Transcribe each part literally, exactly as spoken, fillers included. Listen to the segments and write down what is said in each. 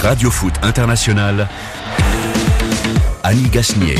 Radio Foot International, Annie Gasnier.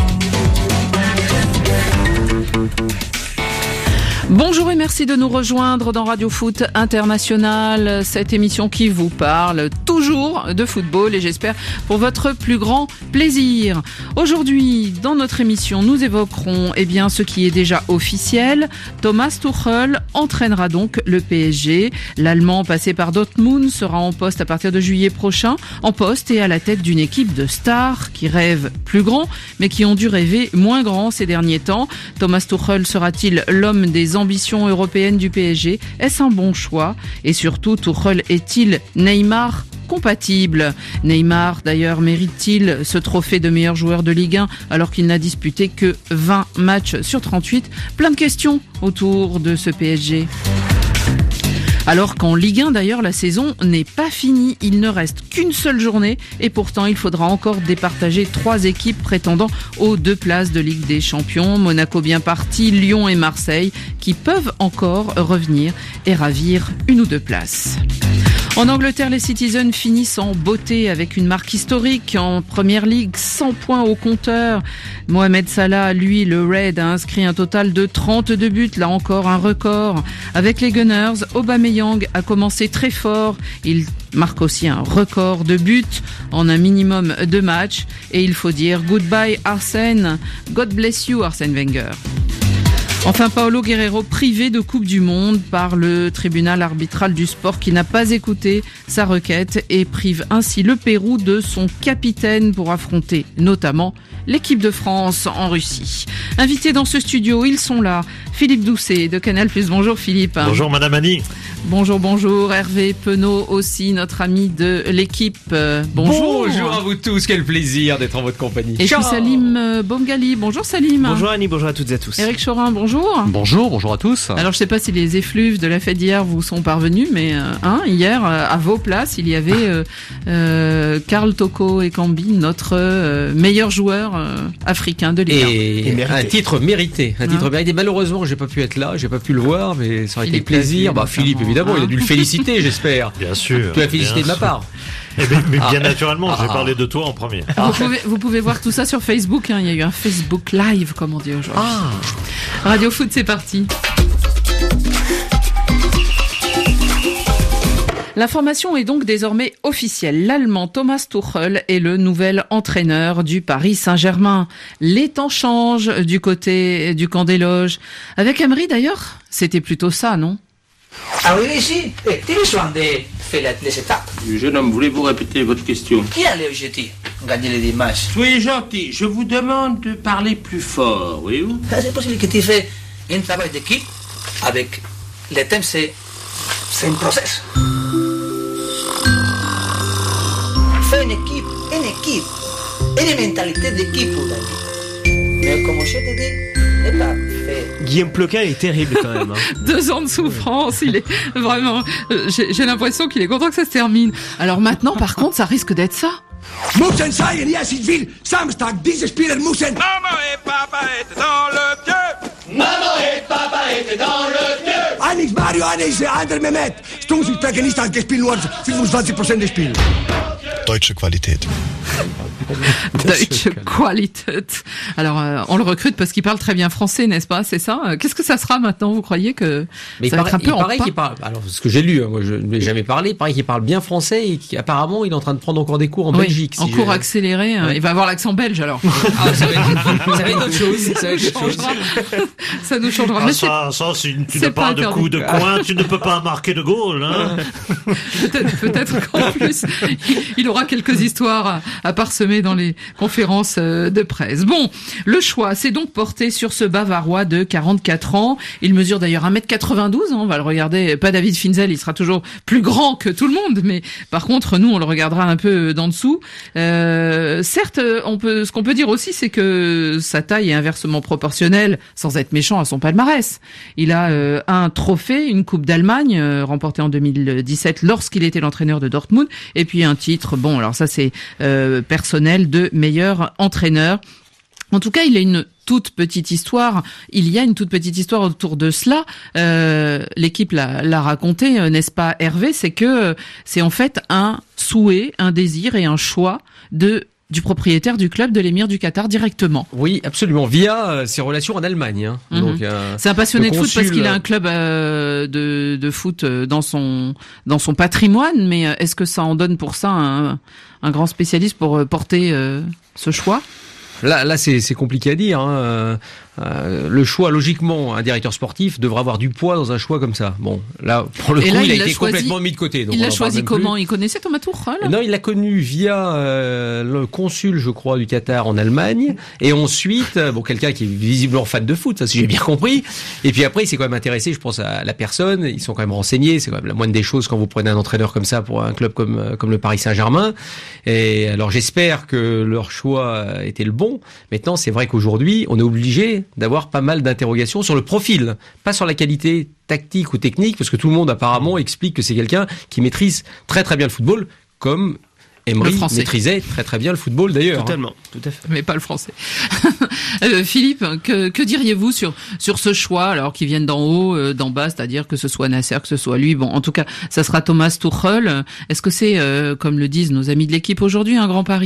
Bonjour et merci de nous rejoindre dans Radio Foot International, cette émission qui vous parle toujours de football et j'espère pour votre plus grand plaisir. Aujourd'hui, dans notre émission, nous évoquerons eh bien, ce qui est déjà officiel. Thomas Tuchel entraînera donc le P S G. L'Allemand passé par Dortmund sera en poste à partir de juillet prochain, en poste et à la tête d'une équipe de stars qui rêvent plus grand, mais qui ont dû rêver moins grand ces derniers temps. Thomas Tuchel sera-t-il l'homme des ambitions européennes du P S G? Est-ce un bon choix? Et surtout, Tuchel est-il Neymar compatible? Neymar, d'ailleurs, mérite-t-il ce trophée de meilleur joueur de Ligue un alors qu'il n'a disputé que vingt matchs sur trente-huit? Plein de questions autour de ce P S G. Alors qu'en Ligue un, d'ailleurs, la saison n'est pas finie. Il ne reste qu'une seule journée et pourtant, il faudra encore départager trois équipes prétendant aux deux places de Ligue des Champions. Monaco bien parti, Lyon et Marseille qui peuvent encore revenir et ravir une ou deux places. En Angleterre, les Citizens finissent en beauté avec une marque historique en Premier League, cent points au compteur. Mohamed Salah, lui, le Red, a inscrit un total de trente-deux buts, là encore un record. Avec les Gunners, Aubameyang a commencé très fort. Il marque aussi un record de buts en un minimum de matchs. Et il faut dire goodbye Arsène, God bless you Arsène Wenger. Enfin, Paolo Guerrero privé de Coupe du Monde par le tribunal arbitral du sport qui n'a pas écouté sa requête et prive ainsi le Pérou de son capitaine pour affronter notamment l'équipe de France en Russie. Invités dans ce studio, ils sont là. Philippe Doucet de Canal plus. Bonjour Philippe. Bonjour Madame Annie. Bonjour, bonjour. Hervé Penaud aussi, notre ami de l'équipe. Bonjour. Bonjour à vous tous, quel plaisir d'être en votre compagnie. Et puis Salim Bomgali. Bonjour Salim. Bonjour Annie, bonjour à toutes et à tous. Éric Chorin, bonjour. Bonjour, bonjour à tous. Alors je sais pas si les effluves de la fête d'hier vous sont parvenus, mais euh, hein, hier, euh, à vos places, il y avait euh, euh, Karl Toko Ekambi, notre euh, meilleur joueur euh, africain de Ligue un. Et, et un titre mérité, un titre hein mérité. Malheureusement, j'ai pas pu être là, j'ai pas pu le voir, mais ça aurait été plaisir. Bah Philippe, évidemment, hein il a dû le féliciter, j'espère. Bien sûr. Tu l'as félicité de ma part. Eh bien, mais bien ah. naturellement, je vais ah. parler de toi en premier. Vous, pouvez, vous pouvez voir tout ça sur Facebook, hein. Il y a eu un Facebook Live, comme on dit aujourd'hui. Ah. Radio Foot, c'est parti. L'information est donc désormais officielle. L'Allemand Thomas Tuchel est le nouvel entraîneur du Paris Saint-Germain. Les temps changent du côté du camp des loges. Avec Emery d'ailleurs, c'était plutôt ça, non? Ah oui, ici, tu besoin de faire les étapes. Jeune homme, voulez-vous répéter votre question? Qui a l'objectif? Gagner les dix matchs. Soyez gentil, je vous demande de parler plus fort, voyez-vous? C'est possible que tu fais un travail d'équipe avec le thème, c'est c'est un process. Fais une équipe, une équipe, une mentalité d'équipe pour gagner. Mais comme je te dis, n'est pas fait. Guillaume Ploquin est terrible quand même. Hein. Deux ans de souffrance, il est vraiment... Euh, j'ai, j'ai l'impression qu'il est content que ça se termine. Alors maintenant, par contre, ça risque d'être ça. Müssen sein, yes, ich will. Samstag, diese Spieler müssen. Maman et papa étaient dans le pieu. Maman et papa étaient dans le pieu. Eines Mario, eines andere Mehmet. Stunzi sprechen nicht als gespielt nur fünfundzwanzig Prozent des Spiels. Deutsche Qualität. Deutsche Qualität. Alors, euh, on le recrute parce qu'il parle très bien français, n'est-ce pas? C'est ça? Qu'est-ce que ça sera maintenant? Vous croyez que mais ça il va être un peu en paraît pas qu'il parle. Alors, ce que j'ai lu, moi, je ne l'ai jamais parlé. Il paraît qu'il parle bien français et qu'apparemment, il est en train de prendre encore des cours en oui, Belgique. En si cours je... accéléré. Ouais. Il va avoir l'accent belge alors. Ah, ça va être, ça va être autre chose. Ça, va être autre chose. Ça nous changera. Ah, Mais ça, ça, si tu c'est n'as pas, pas de coup de interdit. coin, tu ne peux pas marquer de goal. Hein. peut-être, peut-être qu'en plus, il aura quelques histoires à, à parsemer dans les conférences de presse. Bon, le choix s'est donc porté sur ce Bavarois de quarante-quatre ans. Il mesure d'ailleurs un mètre quatre-vingt-douze, hein, on va le regarder. Pas David Finzel, il sera toujours plus grand que tout le monde, mais par contre, nous, on le regardera un peu d'en dessous. Euh, certes, on peut, ce qu'on peut dire aussi, c'est que sa taille est inversement proportionnelle, sans être méchant, à son palmarès. Il a euh, un trophée, une Coupe d'Allemagne, euh, remportée en deux mille dix-sept lorsqu'il était l'entraîneur de Dortmund, et puis un titre, bon, alors ça c'est euh, personnel, de meilleur entraîneur. En tout cas, il a une toute petite histoire. Il y a une toute petite histoire autour de cela. Euh, l'équipe l'a, l'a raconté, n'est-ce pas, Hervé? C'est que c'est en fait un souhait, un désir et un choix de du propriétaire du club de l'émir du Qatar directement. Oui, absolument, via euh, ses relations en Allemagne. Hein. Mm-hmm. Donc, euh, c'est un passionné de consul, foot parce qu'il a un club euh, de, de foot dans son dans son patrimoine, mais est-ce que ça en donne pour ça un, un grand spécialiste pour porter euh, ce choix ? Là, là, c'est, c'est compliqué à dire. Hein. Euh, euh, le choix, logiquement, un directeur sportif devrait avoir du poids dans un choix comme ça. Bon, là, pour le Et coup, là, il, il a été choisi, complètement mis de côté. Donc il on l'a en choisi comment ? plus. Il connaissait Thomas Tuchel ? Non, il l'a connu via euh, le consul, je crois, du Qatar en Allemagne, et ensuite, bon, quelqu'un qui est visiblement fan de foot, ça, si j'ai bien compris. Et puis après, il s'est quand même intéressé, je pense, à la personne. Ils sont quand même renseignés. C'est quand même la moindre des choses quand vous prenez un entraîneur comme ça pour un club comme comme le Paris Saint-Germain. Et alors, j'espère que leur choix était le bon. Maintenant, c'est vrai qu'aujourd'hui, on est obligé d'avoir pas mal d'interrogations sur le profil, pas sur la qualité tactique ou technique, parce que tout le monde apparemment explique que c'est quelqu'un qui maîtrise très très bien le football, comme Emery maîtrisait très très bien le football d'ailleurs. Totalement, hein. Tout à fait. Mais pas le français. euh, Philippe, que, que diriez-vous sur sur ce choix, alors qu'ils viennent d'en haut, euh, d'en bas, c'est-à-dire que ce soit Nasser, que ce soit lui, bon, en tout cas, ça sera Thomas Tuchel. Est-ce que c'est, euh, comme le disent nos amis de l'équipe aujourd'hui, un grand pari ?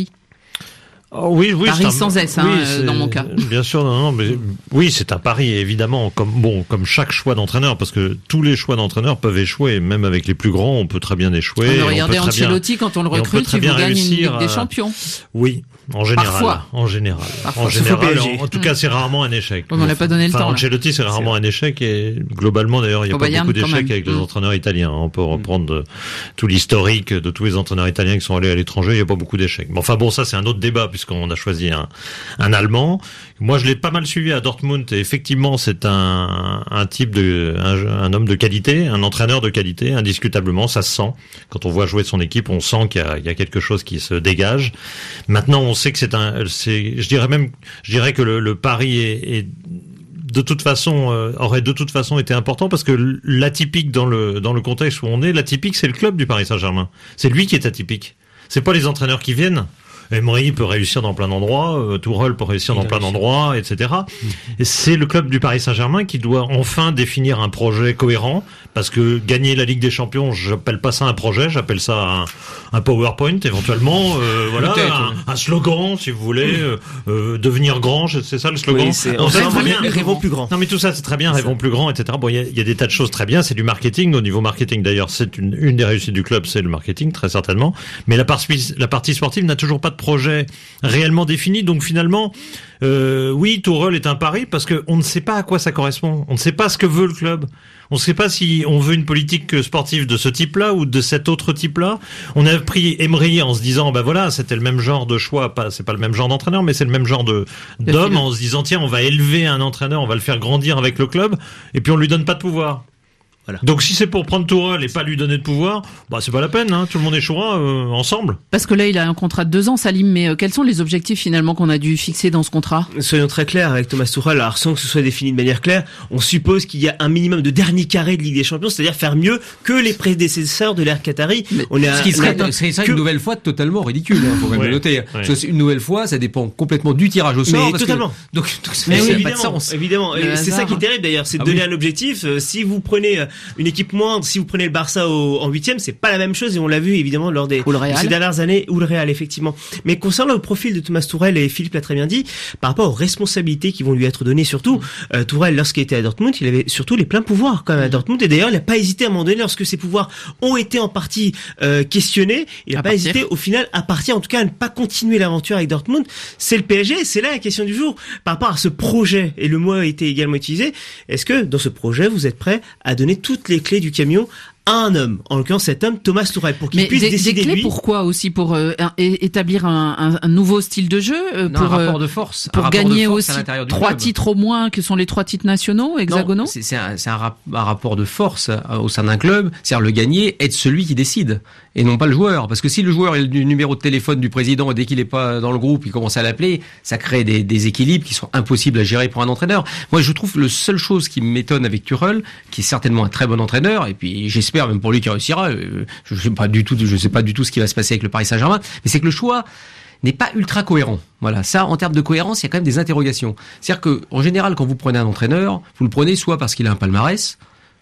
Oh, oui, oui, Paris un, sans S, hein, oui, dans mon cas. Bien sûr, non, non, mais oui, c'est un pari, évidemment, comme bon, comme chaque choix d'entraîneur, parce que tous les choix d'entraîneur peuvent échouer, même avec les plus grands, on peut très bien échouer. On regardez Ancelotti quand on le recrute, il vous gagne une Ligue des Champions. Oui, en général. Parfois. En général. Parfois. En général, en, en tout cas, c'est rarement un échec. On n'a pas donné le enfin, temps. Ancelotti, c'est rarement un échec, et globalement, d'ailleurs, il n'y a Au pas Bayern, beaucoup d'échecs avec les mmh. entraîneurs italiens. On peut reprendre mmh. tout l'historique de tous les entraîneurs italiens qui sont allés à l'étranger, il n'y a pas beaucoup d'échecs. Mais enfin bon, ça, c'est un autre débat, puisqu'on a choisi un un Allemand. Moi, je l'ai pas mal suivi à Dortmund, et effectivement, c'est un, un type de, un, un homme de qualité, un entraîneur de qualité, indiscutablement, ça se sent. Quand on voit jouer son équipe, on sent qu'il y a, il y a quelque chose qui se dégage. Maintenant, on sait que c'est un, c'est, je dirais même, je dirais que le, le pari est, est de toute façon, euh, aurait de toute façon été important, parce que l'atypique dans le, dans le contexte où on est, l'atypique, c'est le club du Paris Saint-Germain. C'est lui qui est atypique. C'est pas les entraîneurs qui viennent. Emery peut réussir dans plein d'endroits, euh, Tuchel peut réussir dans plein d'endroits, et cetera. Et c'est le club du Paris Saint-Germain qui doit enfin définir un projet cohérent, parce que gagner la Ligue des Champions, j'appelle pas ça un projet, j'appelle ça un, un PowerPoint éventuellement, euh, voilà, un, un slogan si vous voulez, euh, euh, devenir grand, c'est ça le slogan. Oui, c'est, on fait très bien. Rêvons plus grand. Non mais tout ça c'est très bien, rêvons plus grand, et cetera. Bon, il y a, y a des tas de choses très bien, c'est du marketing. Au niveau marketing d'ailleurs, c'est une, une des réussites du club, c'est le marketing très certainement. Mais la partie, la partie sportive n'a toujours pas de projet réellement défini, donc finalement, euh, oui, Tuchel est un pari, parce que on ne sait pas à quoi ça correspond, on ne sait pas ce que veut le club, on ne sait pas si on veut une politique sportive de ce type-là ou de cet autre type-là. On a pris Emery en se disant, ben voilà, c'était le même genre de choix, pas, c'est pas le même genre d'entraîneur, mais c'est le même genre de d'homme, en se disant, tiens, on va élever un entraîneur, on va le faire grandir avec le club, et puis on lui donne pas de pouvoir. Voilà. Donc si c'est pour prendre Tuchel et pas lui donner de pouvoir, bah c'est pas la peine, hein. Tout le monde échouera euh, ensemble. Parce que là il a un contrat de deux ans, Salim, mais euh, quels sont les objectifs finalement qu'on a dû fixer dans ce contrat ? Soyons très clairs avec Thomas Tuchel, alors sans que ce soit défini de manière claire, on suppose qu'il y a un minimum de dernier carré de Ligue des Champions, c'est-à-dire faire mieux que les prédécesseurs de l'ère qatari. Mais on est ce qui serait, serait ça que... une nouvelle fois totalement ridicule, hein, faut quand même ouais, le noter. Ouais. Parce que une nouvelle fois, ça dépend complètement du tirage au sort. Mais parce totalement. Que, donc, donc ça n'a oui, pas de sens. Évidemment, et c'est ça qui est terrible d'ailleurs, c'est de ah, donner oui. un objectif. Euh, si vous prenez une équipe moins, si vous prenez le Barça au, en huitième, c'est pas la même chose, et on l'a vu évidemment lors des ces dernières années, ou le Real effectivement. Mais concernant le profil de Thomas Tuchel, et Philippe l'a très bien dit, par rapport aux responsabilités qui vont lui être données, surtout euh, Tuchel lorsqu'il était à Dortmund, il avait surtout les pleins pouvoirs quand même à Dortmund, et d'ailleurs il n'a pas hésité à un moment donné, lorsque ses pouvoirs ont été en partie euh, questionnés, il n'a pas partir. hésité au final à partir, en tout cas à ne pas continuer l'aventure avec Dortmund. C'est le P S G, et c'est là la question du jour par rapport à ce projet, et le mot a été également utilisé. Est-ce que dans ce projet vous êtes prêt à donner toutes les clés du camion à un homme, en l'occurrence cet homme, Thomas Tuchel, pour qu'il Mais puisse des, décider des clés lui. Pourquoi aussi pour euh, un, établir un, un, un nouveau style de jeu, euh, non, pour un rapport de force, pour un gagner rapport de force aussi trois club. titres au moins, que sont les trois titres nationaux, hexagonaux. Non, c'est, c'est, un, c'est un, rap, un rapport de force euh, au sein d'un club, c'est-à-dire le gagner, être celui qui décide, et non pas le joueur. Parce que si le joueur est le numéro de téléphone du président, et dès qu'il est pas dans le groupe, il commence à l'appeler, ça crée des, des équilibres qui sont impossibles à gérer pour un entraîneur. Moi, je trouve que la seule chose qui m'étonne avec Tuchel, qui est certainement un très bon entraîneur, et puis j'espère même pour lui qu'il réussira. Je sais pas du tout, je sais pas du tout ce qui va se passer avec le Paris Saint-Germain, mais c'est que le choix n'est pas ultra cohérent. Voilà, ça, en termes de cohérence, il y a quand même des interrogations. C'est-à-dire que, en général, quand vous prenez un entraîneur, vous le prenez soit parce qu'il a un palmarès,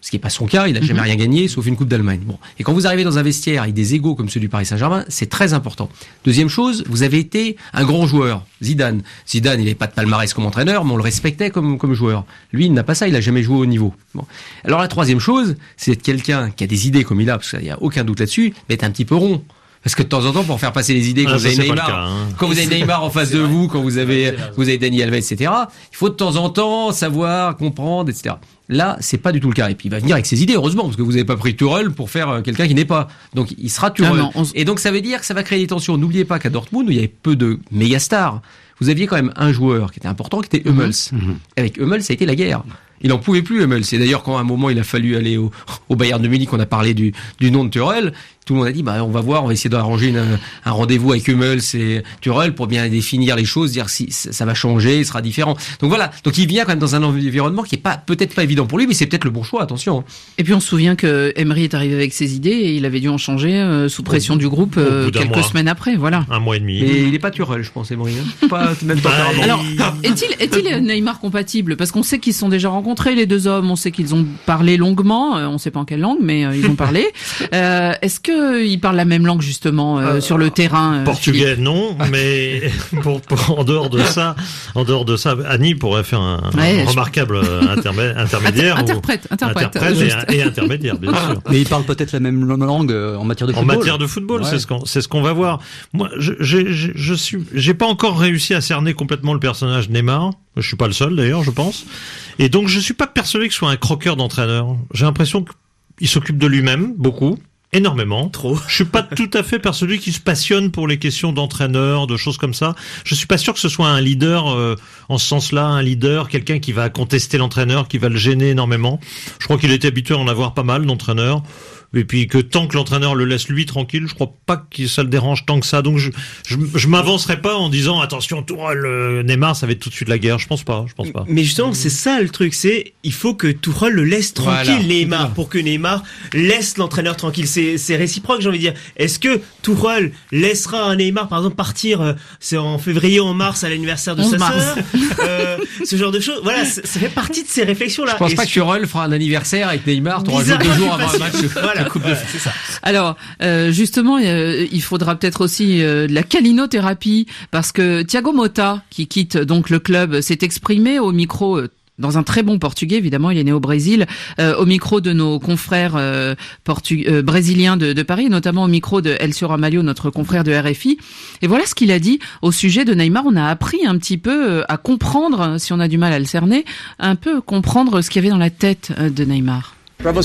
Ce qui n'est pas son cas, il n'a jamais rien gagné, sauf une Coupe d'Allemagne. Bon. Et quand vous arrivez dans un vestiaire avec des égos comme ceux du Paris Saint-Germain, c'est très important. Deuxième chose, vous avez été un grand joueur, Zidane. Zidane, il n'avait pas de palmarès comme entraîneur, mais on le respectait comme, comme joueur. Lui, il n'a pas ça, il n'a jamais joué au niveau. Bon. Alors la troisième chose, c'est d'être quelqu'un qui a des idées comme il a, parce qu'il n'y a aucun doute là-dessus, mais être un petit peu rond. Parce que de temps en temps, pour faire passer les idées, quand ah, vous avez Neymar, cas, hein. quand vous avez Neymar en face de vous, quand vous avez, vous avez Dani Alves, et cetera, il faut de temps en temps savoir, comprendre, et cetera. Là, c'est pas du tout le cas. Et puis, il va venir avec ses idées, heureusement, parce que vous n'avez pas pris Tuchel pour faire quelqu'un qui n'est pas. Donc, il sera Tuchel. Ah non, on... Et donc, ça veut dire que ça va créer des tensions. N'oubliez pas qu'à Dortmund, où il y avait peu de méga stars, vous aviez quand même un joueur qui était important, qui était Hummels. Mm-hmm. Avec Hummels, ça a été la guerre. Il n'en pouvait plus, Hummels. C'est d'ailleurs quand à un moment il a fallu aller au, au Bayern de Munich, on a parlé du, du nom de Tuchel. Tout le monde a dit, bah, on va voir, on va essayer d'arranger une, un rendez-vous avec Hummels et Tuchel pour bien définir les choses, dire si ça va changer, il sera différent. Donc voilà. Donc il vient quand même dans un environnement qui est pas, peut-être pas évident pour lui, mais c'est peut-être le bon choix, attention. Et puis on se souvient que Emery est arrivé avec ses idées et il avait dû en changer euh, sous pression au, du groupe euh, quelques mois. semaines après, voilà. Un mois et demi. Mais il n'est pas Tuchel, je pense, Emery. Hein. Pas même tempérament. Alors, est-il, est-il Neymar compatible? Parce qu'on sait qu'ils se sont déjà rencontrés, les deux hommes, on sait qu'ils ont parlé longuement, euh, on sait pas en quelle langue, mais euh, ils ont parlé. Euh, est-ce que ils parlent la même langue justement euh, euh, sur le terrain euh, Portugais, Philippe. Non, mais pour, pour, en dehors de ça, en dehors de ça, Annie pourrait faire un, ouais, un remarquable je... intermé, intermédiaire, interprète, ou, interprète, interprète et, et intermédiaire, bien sûr. Mais ils parlent peut-être la même langue en matière de football. En matière de football, ouais. c'est ce qu'on, c'est ce qu'on va voir. Moi, je, je, je, je suis, j'ai pas encore réussi à cerner complètement le personnage Neymar. Je suis pas le seul d'ailleurs, je pense. Et donc, je suis pas persuadé que ce soit un croqueur d'entraîneur. J'ai l'impression qu'il s'occupe de lui-même beaucoup. Énormément. Trop. Je suis pas tout à fait persuadé qu'il se passionne pour les questions d'entraîneur, de choses comme ça. Je suis pas sûr que ce soit un leader, euh, en ce sens-là, un leader, quelqu'un qui va contester l'entraîneur, qui va le gêner énormément. Je crois qu'il était habitué à en avoir pas mal d'entraîneurs. Et puis que tant que l'entraîneur le laisse lui tranquille, je crois pas que ça le dérange tant que ça. Donc je je, je m'avancerai pas en disant attention Tuchel, euh, Neymar, ça va être tout de suite la guerre. Je pense pas, je pense pas. Mais justement, c'est ça le truc, c'est il faut que Tuchel le laisse tranquille, voilà. Neymar, pour que Neymar laisse l'entraîneur tranquille. C'est c'est réciproque, j'ai envie de dire. Est-ce que Tuchel laissera un Neymar par exemple partir euh, c'est en février ou en mars à l'anniversaire de sa sœur, euh, ce genre de choses. Voilà, ça fait partie de ces réflexions là. Je pense Et pas que Tuchel fera un anniversaire avec Neymar trois jours, deux jours avant un match. Voilà. Coupe de ouais, c'est ça. Alors, euh, justement, euh, il faudra peut-être aussi euh, de la calinothérapie, parce que Thiago Motta, qui quitte donc le club, s'est exprimé au micro euh, dans un très bon portugais, évidemment, il est né au Brésil, euh, au micro de nos confrères euh, portu- euh, brésiliens de, de Paris, notamment au micro de Elcio Ramalho, notre confrère de R F I. Et voilà ce qu'il a dit au sujet de Neymar. On a appris un petit peu à comprendre, si on a du mal à le cerner, un peu comprendre ce qu'il y avait dans la tête de Neymar.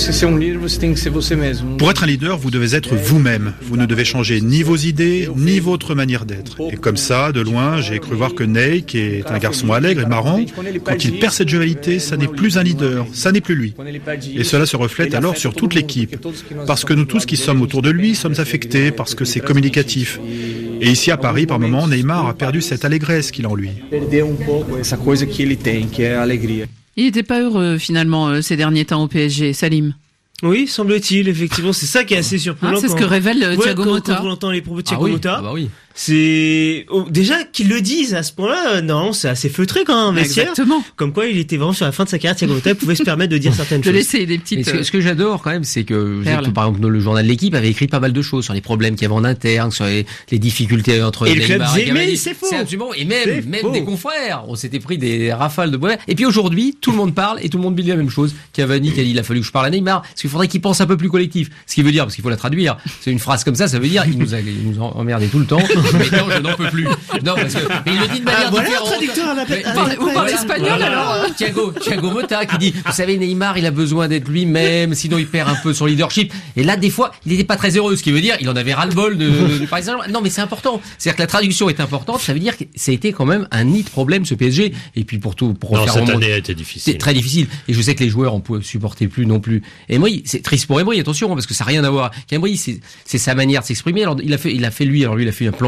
Pour être un leader, vous devez être vous-même. Vous ne devez changer ni vos idées, ni votre manière d'être. Et comme ça, de loin, j'ai cru voir que Ney, qui est un garçon allègre et marrant, quand il perd cette jovialité, ça n'est plus un leader, ça n'est plus lui. Et cela se reflète alors sur toute l'équipe. Parce que nous tous qui sommes autour de lui sommes affectés, parce que c'est communicatif. Et ici à Paris, par moments, Neymar a perdu cette allégresse qu'il a en lui. Il n'était pas heureux finalement euh, ces derniers temps au P S G, Salim. Oui, semble-t-il, effectivement, c'est ça qui est assez surprenant. Ah, c'est quand... ce que révèle euh, Thiago ouais, Motta. Quand on entend les propos de Thiago ah oui, Motta, ah bah oui. c'est oh, déjà qu'ils le disent à ce point-là. Non, c'est assez feutré quand même. Exactement. Comme quoi, il était vraiment sur la fin de sa carrière. Thiago Motta pouvait se permettre de dire certaines de choses. De laisser des petites. Ce que, ce que j'adore quand même, c'est que, que par exemple le journal de l'équipe avait écrit pas mal de choses sur les problèmes qu'il y avait en interne, sur les, les difficultés entre et Neymar le et Cavani. C'est faux. C'est absolument et même même des confrères. On s'était pris des rafales de bois. Et puis aujourd'hui, tout le monde parle et tout le monde dit la même chose. Cavani qui a dit il a fallu que je parle à Neymar, parce qu'il faudrait qu'il pense un peu plus collectif. Ce qui veut dire, parce qu'il faut la traduire. C'est une phrase comme ça, ça veut dire il nous a il nous a emmerdé tout le temps. Maintenant, je n'en peux plus. Non, parce que mais il le dit de manière ah, voilà différente. Traducteur, mais, mais, mais, vous parlez espagnol voilà. alors Thiago, Thiago Motta qui dit, vous savez, Neymar, il a besoin d'être lui-même, sinon il perd un peu son leadership. Et là, des fois, il n'était pas très heureux, ce qui veut dire, il en avait ras-le-bol de, de, de Paris Saint-Germain. Non, mais c'est important. C'est-à-dire que la traduction est importante. Ça veut dire que ça a été quand même un nid de problème, ce P S G. Et puis pour tout, pour non, faire cette remonter, année a été difficile. C'est très difficile. Et je sais que les joueurs, on peut supporter plus non plus. Et Emery, c'est triste pour Emery, attention, parce que ça n'a rien à voir. Emery, c'est, c'est sa manière de s'exprimer. Alors, il a fait, il a fait lui, alors lui, il a fait un plan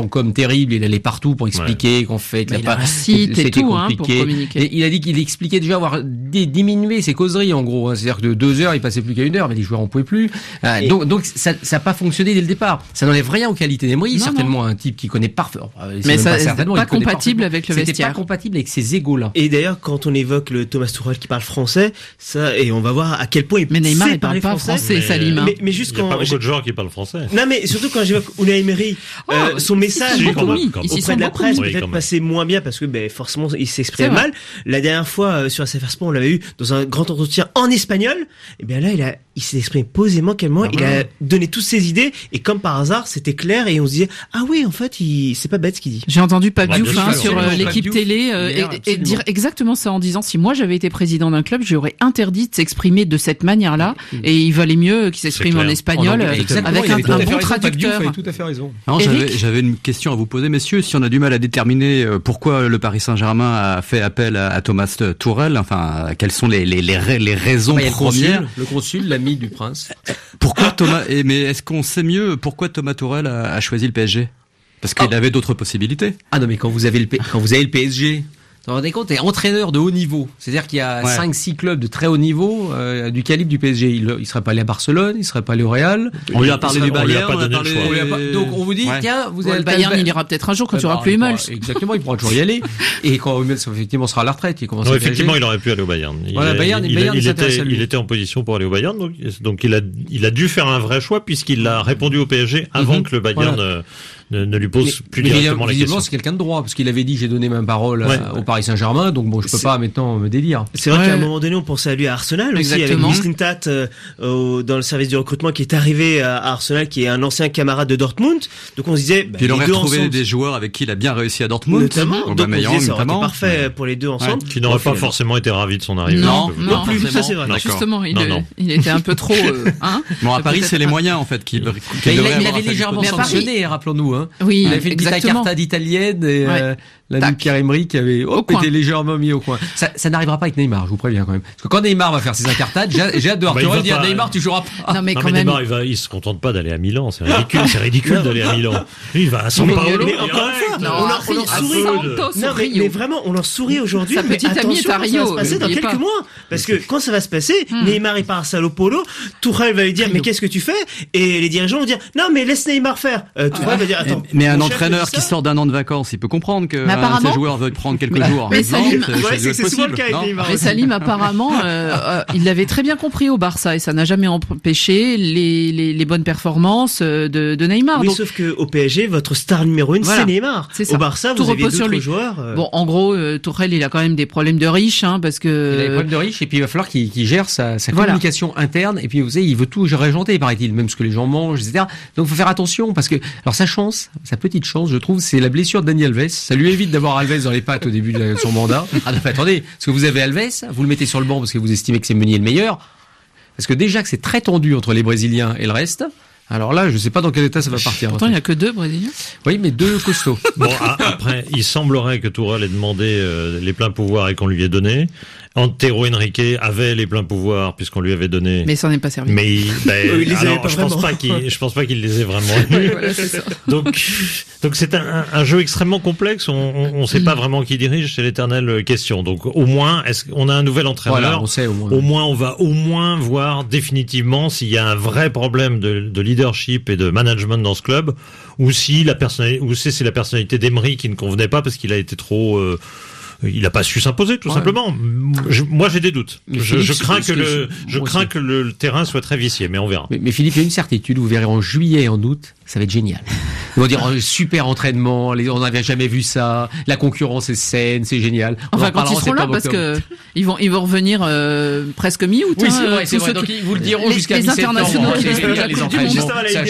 plan com terrible, il allait partout pour expliquer ouais. qu'on fait que il a pas site et tout hein, pour communiquer. Et il a dit qu'il expliquait déjà avoir diminué ses causeries en gros, hein. C'est-à-dire que de deux heures, il passait plus qu'à une heure, mais les joueurs en pouvaient plus. Euh, et... Donc, donc ça n'a pas fonctionné dès le départ. Ça n'enlève rien aux qualités d'Emery, non, certainement non. un type qui connaît parfaitement. Mais ça, pas, certainement, pas compatible avec le vestiaire. C'était pas compatible avec ces égos-là. Et d'ailleurs, quand on évoque le Thomas Tuchel qui parle français, ça, et on va voir à quel point il mais Neymar, sait il parle parler pas français. français, Salim. Hein. Mais, mais juste il y a quand pas beaucoup de joueurs qui parlent français. Non, mais surtout quand j'évoque Unai Emery, oh, euh, son message si, auprès de la presse oui, peut-être passait moins bien parce que ben, forcément il s'exprimait mal. La dernière fois euh, sur S F R Sport, on l'avait eu dans un grand entretien en espagnol. Et bien là, il a, il s'est exprimé posément, calmement. Ah, il voilà. a donné toutes ses idées et comme par hasard, c'était clair et on se disait ah oui, en fait, il, c'est pas bête ce qu'il dit. J'ai entendu Pape Diouf hein, sur euh, l'équipe Diouf, télé euh, et, et dire exactement ça en disant si moi j'avais été président d'un club, j'aurais interdit de s'exprimer de cette manière-là mmh. et il valait mieux qu'il s'exprime en espagnol avec un, un bon traducteur. Il a tout à fait raison. Alors, j'avais, j'avais une question à vous poser, messieurs. Si on a du mal à déterminer pourquoi le Paris Saint-Germain a fait appel à, à Thomas Tuchel, enfin, quelles sont les, les, les, les raisons bah, premières? Le consul, l'ami du prince. Pourquoi Thomas, mais est-ce qu'on sait mieux pourquoi Thomas Tuchel a, a choisi le P S G? Parce qu'il oh. avait d'autres possibilités. Ah non, mais quand vous avez le, P... quand vous avez le P S G, vous vous rendez compte, t'es entraîneur de haut niveau. C'est-à-dire qu'il y a ouais. cinq six clubs de très haut niveau euh, du calibre du P S G. Il, il serait pas allé à Barcelone, il serait pas allé au Real. On lui a parlé du Bayern, on lui a pas donné le choix. Donc on vous dit, ouais. tiens, vous ouais, avez le Bayern, il ira peut-être un jour quand tu auras plus Hummels. Exactement, il pourra toujours y aller. Et quand Hummels effectivement sera à la retraite, il commence non, à effectivement, il aurait pu aller au Bayern. Il, voilà, Bayern, il, Bayern, il, il était, il était en position pour aller au Bayern, donc, donc il a, il a dû faire un vrai choix puisqu'il a répondu au P S G avant mm-hmm. que le Bayern voilà. ne, ne lui pose mais, plus mais directement la question. C'est quelqu'un de droit parce qu'il avait dit j'ai donné ma parole ouais. au Paris Saint-Germain, donc bon, je peux pas maintenant me délire. C'est vrai ouais. qu'à un moment donné, on pensait à lui à Arsenal Exactement. aussi, avec Mislintat euh, euh, dans le service du recrutement qui est arrivé à Arsenal, qui est un ancien camarade de Dortmund. Donc on se disait, bah, puis il aurait retrouvé ensemble, des joueurs avec qui il a bien réussi à Dortmund, notamment. Donc on disait, ça aurait été parfait ouais. pour les deux ensemble. Ouais. Qui n'aurait pas forcément été ravi de son arrivée. Non, non, non plus. Ça c'est vrai. Justement, il, il était un peu trop. Hein bon, à Paris, c'est les moyens en fait qui. Il avait légèrement sanctionné, rappelons-nous. Oui, il avait fait une petite carte d'italienne et. L'ami Pierre-Emerick qui avait oh, été légèrement mis au coin. Ça, ça n'arrivera pas avec Neymar, je vous préviens quand même. Parce que quand Neymar va faire ses incartades, j'ai, j'ai hâte de voir bah, dire Neymar, tu joueras pas. Non mais, non, quand mais même... Neymar, il, va, il se contente pas d'aller à Milan, c'est ridicule, c'est ridicule d'aller à Milan. Lui, il va à São Paulo. Mais encore une fois, on leur sourit. Non mais, mais vraiment, on leur sourit aujourd'hui. Sa petite amie est à Rio. Ça va se passer dans quelques mois. Parce que quand ça va se passer, Neymar il part à Sao Paulo, Tuchel va lui dire mais qu'est-ce que tu fais? Et les dirigeants vont dire non mais laisse Neymar faire. Tuchel va dire attends. Mais un entraîneur qui sort d'un an de vacances, il peut comprendre que ses joueurs veulent prendre quelques mais, jours. Mais Salim, non, ouais, c'est, c'est souvent le cas avec Neymar. Mais Salim, apparemment, euh, euh, il l'avait très bien compris au Barça et ça n'a jamais empêché les, les, les bonnes performances de, de Neymar. Oui, donc, sauf que au P S G, votre star numéro une, voilà, c'est Neymar. C'est ça. Au Barça, tout vous avez d'autres joueurs. Euh... Bon, en gros, euh, Tuchel, il a quand même des problèmes de riches, hein, parce que. Il a des problèmes de riches et puis il va falloir qu'il, qu'il gère sa, sa voilà. communication interne et puis vous savez, il veut tout régenter, paraît-il, même ce que les gens mangent, et cetera. Donc, il faut faire attention parce que, alors sa chance, sa petite chance, je trouve, c'est la blessure de Dani Alves. Ça lui évite d'avoir Alves dans les pattes au début de son mandat. Ah non, mais attendez, parce que vous avez Alves, vous le mettez sur le banc parce que vous estimez que c'est Meunier le meilleur. Parce que déjà que c'est très tendu entre les Brésiliens et le reste. Alors là, je sais pas dans quel état ça va partir. Pourtant, il n'y a que deux Brésiliens. Oui, mais deux costauds. Bon, après, il semblerait que Tuchel ait demandé euh, les pleins pouvoirs et qu'on lui ait donné. Antero Henrique avait les pleins pouvoirs puisqu'on lui avait donné. Mais ça n'est pas servi. Mais ben, oui, il alors, pas je vraiment. pense pas qu'il, je pense pas qu'il les ait vraiment. Oui, voilà, c'est ça. Donc, donc c'est un, un jeu extrêmement complexe. On, on, on sait pas vraiment qui dirige. C'est l'éternelle question. Donc, au moins, est-ce qu'on a un nouvel entraîneur? Voilà, on sait au moins. Au moins, on va au moins voir définitivement s'il y a un vrai problème de, de leadership et de management dans ce club, ou si la personnalité, ou si c'est la personnalité d'Emery qui ne convenait pas parce qu'il a été trop. Euh, Il n'a pas su s'imposer, tout ouais. simplement. Je, moi, j'ai des doutes. Je, Philippe, je crains que le, je crains que le, le terrain soit très vicié, mais on verra. Mais, mais Philippe, il y a une certitude. Vous verrez en juillet et en août, ça va être génial. Ils vont dire oh, super entraînement, les, on n'avait jamais vu ça. La concurrence est saine, c'est génial. On enfin, quand ils seront là, parce que ils vont, ils vont revenir euh, presque mi-août. Oui, hein, c'est vrai, c'est vrai. Donc ils vous le diront les, jusqu'à les internationaux, les, les, les entraînements.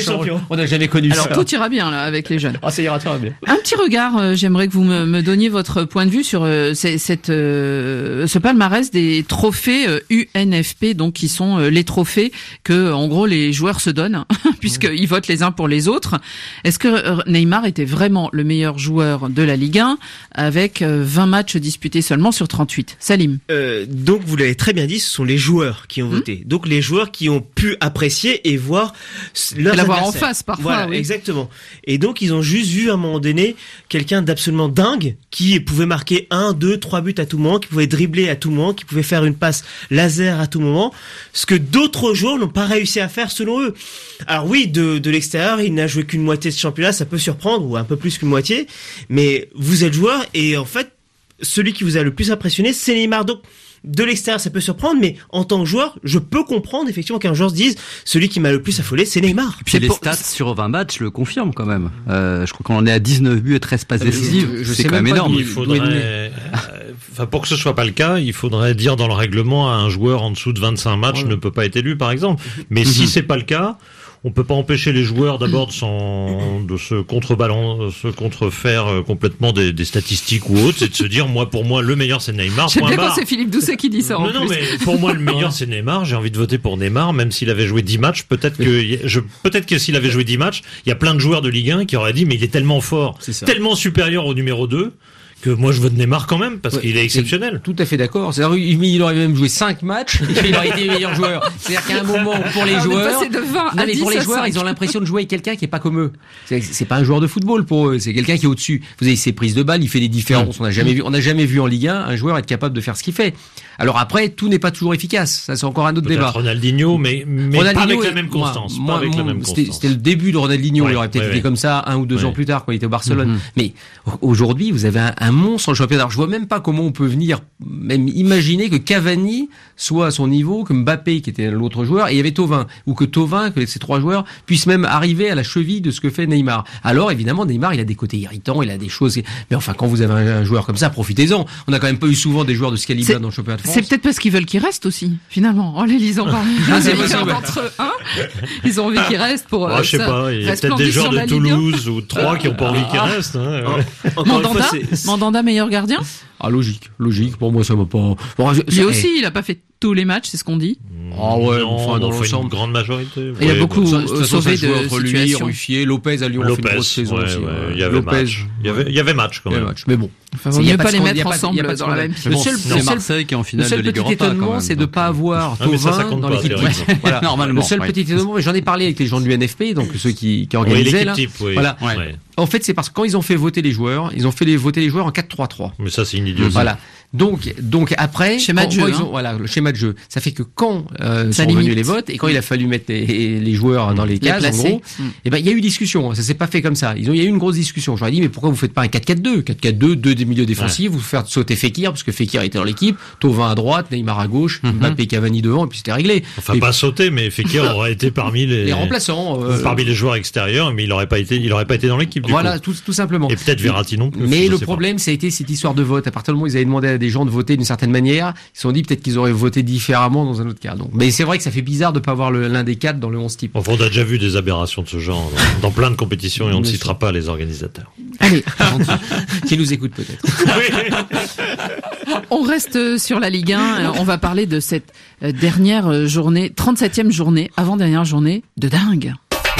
On n'a jamais connu Alors, ça. Alors tout ira bien là avec les jeunes. Ah, ça ira très bien. Un petit regard. Euh, j'aimerais que vous me, me donniez votre point de vue sur euh, cette euh, ce palmarès des trophées euh, U N F P, donc qui sont euh, les trophées que en gros les joueurs se donnent puisqu'ils votent les uns pour les autres. autres. Est-ce que Neymar était vraiment le meilleur joueur de la Ligue un avec vingt matchs disputés seulement sur trente-huit? Salim. Euh, donc vous l'avez très bien dit, ce sont les joueurs qui ont mmh. voté. Donc les joueurs qui ont pu apprécier et voir leurs l'avoir adversaires. En face parfois. Voilà, oui. Exactement. Et donc ils ont juste vu à un moment donné quelqu'un d'absolument dingue qui pouvait marquer un, deux, trois buts à tout moment, qui pouvait dribbler à tout moment, qui pouvait faire une passe laser à tout moment, ce que d'autres joueurs n'ont pas réussi à faire selon eux. Alors oui, de, de l'extérieur, il n'a joué qu'une moitié de ce championnat, ça peut surprendre, ou un peu plus qu'une moitié, mais vous êtes joueur et en fait, celui qui vous a le plus impressionné, c'est Neymar. Donc, de l'extérieur, ça peut surprendre, mais en tant que joueur, je peux comprendre effectivement qu'un joueur se dise celui qui m'a le plus affolé, c'est Neymar. Et puis les pour... stats sur vingt matchs le confirment quand même. Euh, je crois qu'on en est à dix-neuf buts et treize passes décisives. Je, je c'est quand même énorme. Il faudrait, enfin pour que ce soit pas le cas, il faudrait dire dans le règlement à un joueur en dessous de vingt-cinq matchs ouais. ne peut pas être élu, par exemple. Mais si c'est pas le cas, on peut pas empêcher les joueurs d'abord de, s'en, de se contrebalancer, se contrefaire complètement des, des statistiques ou autres, c'est de se dire, moi, pour moi, le meilleur c'est Neymar. J'aime bien quand c'est Philippe Doucet qui dit ça. Non, en non, plus. mais pour moi, le meilleur c'est Neymar. J'ai envie de voter pour Neymar, même s'il avait joué dix matchs. Peut-être que, je, peut-être que s'il avait joué dix matchs, il y a plein de joueurs de Ligue un qui auraient dit, mais il est tellement fort, tellement supérieur au numéro deux. Que moi je vote Neymar quand même parce ouais, qu'il est exceptionnel. Tout à fait d'accord. C'est-à-dire il aurait même joué cinq matchs et il aurait été le meilleur joueur. C'est-à-dire qu'à un moment pour les Alors, joueurs, de vingt non mais pour les joueurs, ils ont l'impression de jouer avec quelqu'un qui est pas comme eux. C'est, c'est pas un joueur de football pour eux, c'est quelqu'un qui est au-dessus. Vous avez ses prises de balles, il fait des différences. On n'a jamais vu, on n'a jamais vu en Ligue un un joueur être capable de faire ce qu'il fait. Alors après, tout n'est pas toujours efficace. Ça c'est encore un autre Peut-être débat. Ronaldinho, mais, mais Ronaldinho pas avec est, la même constance. Moi, pas avec moi, la même c'était, constance. c'était le début de Ronaldinho. Ouais, il aurait peut-être ouais, été ouais. comme ça un ou deux ouais. ans plus tard quand il était au Barcelone. Mm-hmm. Mais aujourd'hui, vous avez un, un monstre en championnat. Alors, je vois même pas comment on peut venir même imaginer que Cavani soit à son niveau, que Mbappé qui était l'autre joueur, et il y avait Thauvin, ou que Thauvin, que ces trois joueurs puissent même arriver à la cheville de ce que fait Neymar. Alors évidemment, Neymar, il a des côtés irritants, il a des choses. Mais enfin, quand vous avez un, un joueur comme ça, profitez-en. On a quand même pas eu souvent des joueurs de ce calibre dans le championnat de France. C'est peut-être parce qu'ils veulent qu'il reste aussi, finalement, en les lisant par entre eux. Hein ils ont envie qu'il reste pour. Ah, je sais pas. Il y a peut-être des joueurs de Toulouse ou trois qui ont pas envie qu'il reste. Hein, ouais. Mandanda, Mandanda meilleur gardien. Ah logique, logique. Pour moi, ça va pas. Bon, je, Lui aussi, il a pas fait tous les matchs, c'est ce qu'on dit. Ah ouais, non, enfin dans l'ensemble, une grande majorité. Il y a beaucoup ça, ça, sauvé ça, de entre lui, situations. Ruffier, Lopez à Lyon a fait une grosse saison ouais, aussi. Ouais, ouais. Il y avait Lopez, match. Il y avait, il y avait match quand même. Match. Mais bon, enfin, vaut mieux pas les mettre ensemble dans la même. Le seul, c'est Marseille qui est en finale de Ligue Europa. Le seul petit étonnement, c'est de pas avoir Thauvin dans l'équipe type. Voilà, normalement. Le seul petit étonnement, j'en ai parlé avec les gens de l'U N F P, donc ceux qui qui organisaient là. Voilà. En fait, c'est parce que quand ils ont fait voter les joueurs, ils ont fait les, voter les joueurs en quatre trois trois. Mais ça, c'est une idiotie. Voilà. Donc, donc après, schéma de jeu, ils ont, hein. voilà, le schéma de jeu. Ça fait que quand euh, sont limite. venus les votes et quand il a fallu mettre les, les joueurs dans les cases, en gros, mm. eh ben il y a eu discussion. Ça s'est pas fait comme ça. Ils ont, il y a eu une grosse discussion. J'aurais dit, mais pourquoi vous faites pas un quatre quatre deux, quatre quatre deux, deux des milieux défensifs, ouais. vous faites sauter Fekir parce que Fekir était dans l'équipe, Thauvin à droite, Neymar à gauche, mm-hmm. Mbappé, Cavani devant, et puis c'était réglé. Enfin, et pas sauter, mais Fekir aurait été parmi les, les remplaçants, euh, parmi les joueurs extérieurs, mais il aurait pas été, il aurait pas été dans l'équipe. Du voilà, coup. tout, tout simplement. Et peut-être Verratti non plus. Mais le problème, pas. ça a été cette histoire de vote. À partir du moment où ils avaient demandé à des gens de voter d'une certaine manière, ils se sont dit peut-être qu'ils auraient voté différemment dans un autre cas. Donc, mais c'est vrai que ça fait bizarre de pas avoir le, l'un des quatre dans le onze type. Enfin, on a déjà vu des aberrations de ce genre dans, dans plein de compétitions et on ne citera pas les organisateurs. Allez, qui nous écoutent peut-être. On reste sur la Ligue un. On va parler de cette dernière journée, trente-septième journée, avant-dernière journée de dingue.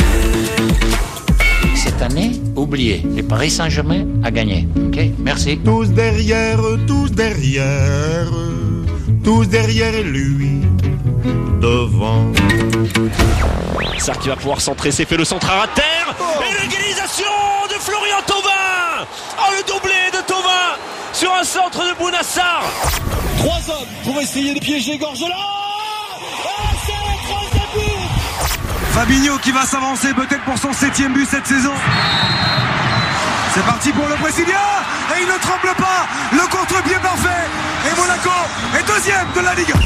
Cette année, oubliez, le Paris Saint-Germain a gagné. Ok, merci. Tous derrière, tous derrière, tous derrière lui, devant. Sarr qui va pouvoir centrer, c'est fait le centre à terre. Oh. Et l'égalisation de Florian Thauvin. Oh, le doublé de Thauvin sur un centre de Bounassar. Trois hommes pour essayer de piéger Gorgelat. Ah, c'est le troisième but. Fabinho qui va s'avancer peut-être pour son septième but cette saison. C'est parti pour le Brésilien et il ne tremble pas. Le contre-pied parfait et Monaco est deuxième de la Ligue.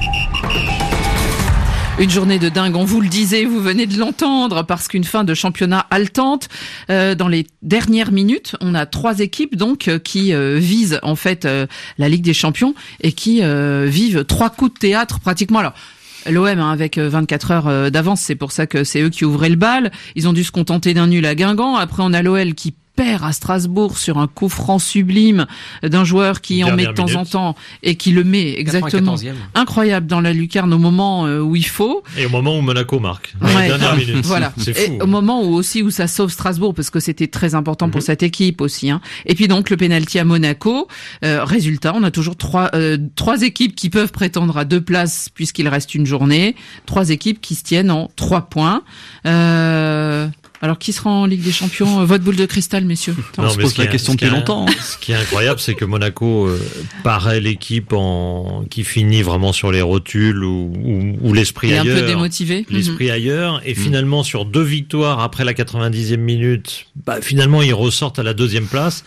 Une journée de dingue, on vous le disait, vous venez de l'entendre, parce qu'une fin de championnat haletante. Euh, dans les dernières minutes, on a trois équipes donc qui euh, visent en fait euh, la Ligue des Champions et qui euh, vivent trois coups de théâtre pratiquement. Alors, l'O M hein, avec vingt-quatre heures d'avance, c'est pour ça que c'est eux qui ouvraient le bal. Ils ont dû se contenter d'un nul à Guingamp. Après, on a l'O L qui perd à Strasbourg sur un coup franc sublime d'un joueur qui Dernière en met de temps minute. en temps et qui le met exactement incroyable dans la lucarne au moment où il faut. Et au moment où Monaco marque. Ouais, Dernière minute. Voilà. C'est fou. Et au moment où aussi où ça sauve Strasbourg parce que c'était très important pour mm-hmm. cette équipe aussi. Hein. Et puis donc le pénalty à Monaco. Euh, résultat, on a toujours trois euh, trois équipes qui peuvent prétendre à deux places puisqu'il reste une journée. Trois équipes qui se tiennent en trois points. Euh, alors qui sera en Ligue des Champions? Votre boule de cristal, messieurs. Non, on se pose la question depuis longtemps. Hein. Ce qui est incroyable, c'est que Monaco euh, paraît l'équipe en qui finit vraiment sur les rotules ou, ou, ou l'esprit il est ailleurs. Un peu démotivé. L'esprit mm-hmm. ailleurs. Et mm-hmm. finalement, sur deux victoires après la quatre-vingt-dixième minute, bah, finalement, ils ressortent à la deuxième place.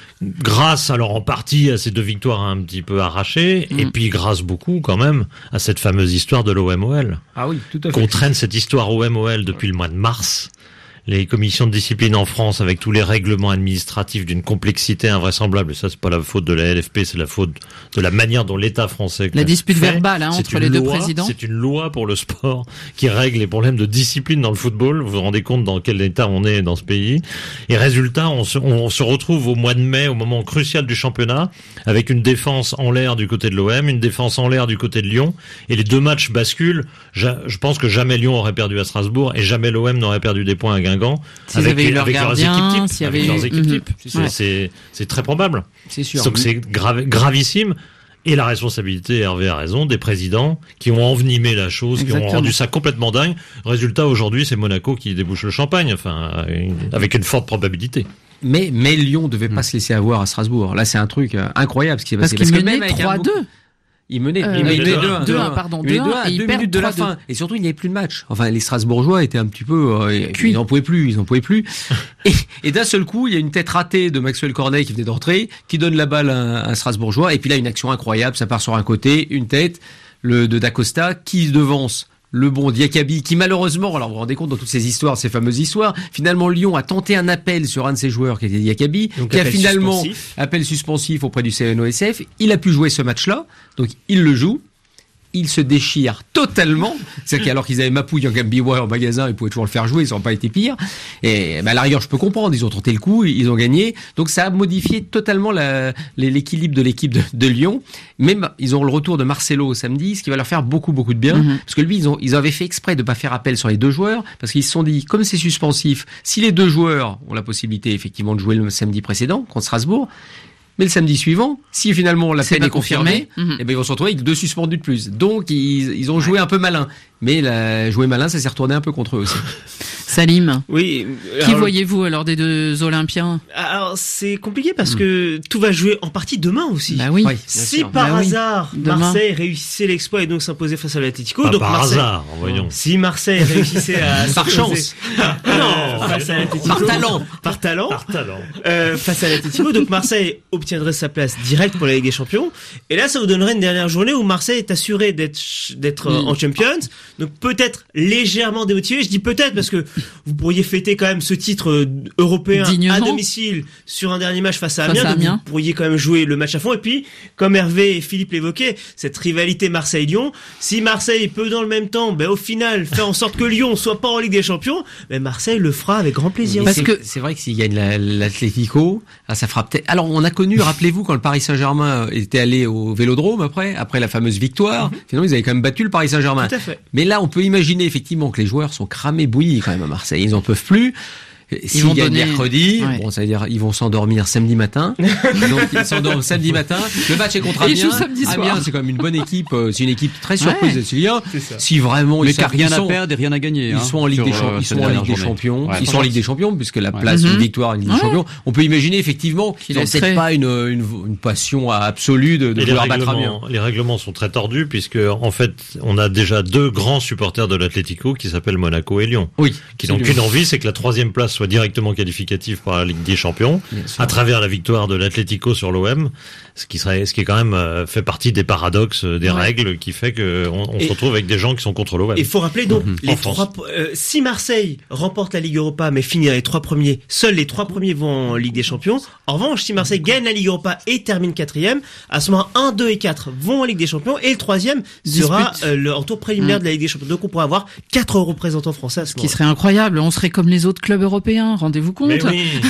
Grâce alors en partie à ces deux victoires un petit peu arrachées, mmh. et puis grâce beaucoup quand même à cette fameuse histoire de l'O M O L. Ah oui, tout à fait. Qu'on traîne cette histoire O M O L depuis le mois de mars. Les commissions de discipline en France, avec tous les règlements administratifs d'une complexité invraisemblable, et ça c'est pas la faute de la L F P, c'est la faute de la manière dont l'État français la dispute fait. verbale hein, entre les loi, deux présidents. C'est une loi pour le sport qui règle les problèmes de discipline dans le football. Vous vous rendez compte dans quel état on est dans ce pays. Et résultat, on se, on se retrouve au mois de mai, au moment crucial du championnat, avec une défense en l'air du côté de l'O M, une défense en l'air du côté de Lyon, et les deux matchs basculent. Je, je pense que jamais Lyon aurait perdu à Strasbourg et jamais l'O M n'aurait perdu des points à Guingamp. S'ils avec, avaient eu leur gardien, leurs équipes types, s'il y avec avait leurs eu... équipes types. Mmh. C'est, ouais. c'est, c'est très probable. C'est sûr. Donc c'est grave, gravissime. Et la responsabilité, Hervé a raison, des présidents qui ont envenimé la chose, Exactement. Qui ont rendu ça complètement dingue. Résultat, aujourd'hui, c'est Monaco qui débouche le champagne, enfin, avec une forte probabilité. Mais, mais Lyon devait pas mmh. se laisser avoir à Strasbourg. Là, c'est un truc incroyable ce qui s'est passé. Parce, Parce qu'il menait menait trois deux. Il menait, euh, il menait deux un, pardon, deux un, à deux minutes de la fin. Et surtout, il n'y avait plus de match. Enfin, les Strasbourgeois étaient un petit peu, euh, ils n'en pouvaient plus, ils n'en pouvaient plus. et, et d'un seul coup, il y a une tête ratée de Maxwell Cornet qui venait d'entrer, qui donne la balle à un Strasbourgeois. Et puis là, une action incroyable, ça part sur un côté, une tête, le de D'Acosta, qui devance le bon Diakabi, qui malheureusement, alors vous vous rendez compte dans toutes ces histoires, ces fameuses histoires, finalement Lyon a tenté un appel sur un de ses joueurs qui était Diakabi, donc qui a finalement suspensif. appel suspensif auprès du C N O S F. Il a pu jouer ce match-là, donc il le joue. Il se déchire totalement. C'est-à-dire qu'alors qu'ils avaient Mapouille en Gambiwa en magasin, ils pouvaient toujours le faire jouer, ils n'ont pas été pires. Et bah, à l'arrière, je peux comprendre, ils ont tenté le coup, ils ont gagné. Donc ça a modifié totalement la, l'équilibre de l'équipe de, de Lyon. Même ils ont le retour de Marcelo samedi, ce qui va leur faire beaucoup beaucoup de bien. Mm-hmm. Parce que lui, ils, ont, ils avaient fait exprès de pas faire appel sur les deux joueurs, parce qu'ils se sont dit, comme c'est suspensif, si les deux joueurs ont la possibilité effectivement de jouer le samedi précédent contre Strasbourg, mais le samedi suivant, si finalement la peine est confirmée, confirmé. mmh. eh ben ils vont se retrouver avec deux suspendus de plus. Donc ils, ils ont joué un peu malin. Mais la, jouer malin, ça s'est retourné un peu contre eux aussi. Salim, oui. Alors, qui voyez-vous alors des deux Olympiens? Alors c'est compliqué parce mmh. que tout va jouer en partie demain aussi. Bah oui. oui si sûr. par bah hasard oui. Marseille réussissait l'exploit et donc s'imposait face à l'Atlético, donc par Marseille, hasard, voyons. Si Marseille réussissait à par chance, non, face à l'Atlético, par talent, par talent, par talent, euh, face à l'Atlético, donc Marseille obtiendrait sa place directe pour la Ligue des Champions. Et là, ça vous donnerait une dernière journée où Marseille est assuré d'être d'être mmh. en Champions. Donc peut-être légèrement démotivé. Je dis peut-être parce que vous pourriez fêter quand même ce titre européen Dignement. à domicile sur un dernier match face à Amiens. Donc vous pourriez quand même jouer le match à fond. Et puis, comme Hervé et Philippe l'évoquaient, cette rivalité Marseille-Lyon. Si Marseille peut dans le même temps, ben au final, faire en sorte que Lyon soit pas en Ligue des Champions, ben Marseille le fera avec grand plaisir. Parce c'est, que c'est vrai que s'il gagne la, l'Atlético, là, ça fera peut-être. Alors on a connu, rappelez-vous, quand le Paris Saint-Germain était allé au Vélodrome après, après la fameuse victoire, mm-hmm. finalement ils avaient quand même battu le Paris Saint-Germain. Tout à fait. Mais là, on peut imaginer effectivement que les joueurs sont cramés bouillis quand même à Marseille. Ils en peuvent plus. S'ils gagnent donner... mercredi, ouais. bon, ça veut dire ils vont s'endormir samedi matin. Donc ils s'endorment samedi matin. Le match est contre Amiens. Amiens, c'est quand même une bonne équipe. C'est une équipe très surprise d'être ouais. Si vraiment mais ils qui a rien sont, à perdre et rien à gagner. Ils sont en Ligue des Champions. Ils sont en Ligue des Champions. Ouais, ils sont en Ligue des Champions puisque la place ouais. une victoire en Ligue des Champions. On peut imaginer effectivement qu'ils n'ont peut-être pas une, une une passion absolue de, de vouloir battre Amiens. Les règlements sont très tordus puisque en fait on a déjà deux grands supporters de l'Atlético qui s'appellent Monaco et Lyon. Oui. Qui n'ont qu'une envie, c'est que la troisième place soit directement qualifiée par la Ligue des Champions à travers la victoire de l'Atlético sur l'O M, ce qui serait, ce qui est quand même euh, fait partie des paradoxes des ouais. règles qui fait que on, on se retrouve avec des gens qui sont contre l'O M. Il faut rappeler donc mmh. les trois euh, si Marseille remporte la Ligue Europa mais finit les trois premiers, seuls les trois premiers vont en Ligue des Champions. En revanche, si Marseille gagne la Ligue Europa et termine quatrième, à ce moment un, deux et quatre vont en Ligue des Champions et le troisième sera euh, le en tour préliminaire mmh. de la Ligue des Champions. Donc on pourra avoir quatre représentants français à ce, ce qui serait incroyable. On serait comme les autres clubs européens. Rendez-vous compte. Mais oui.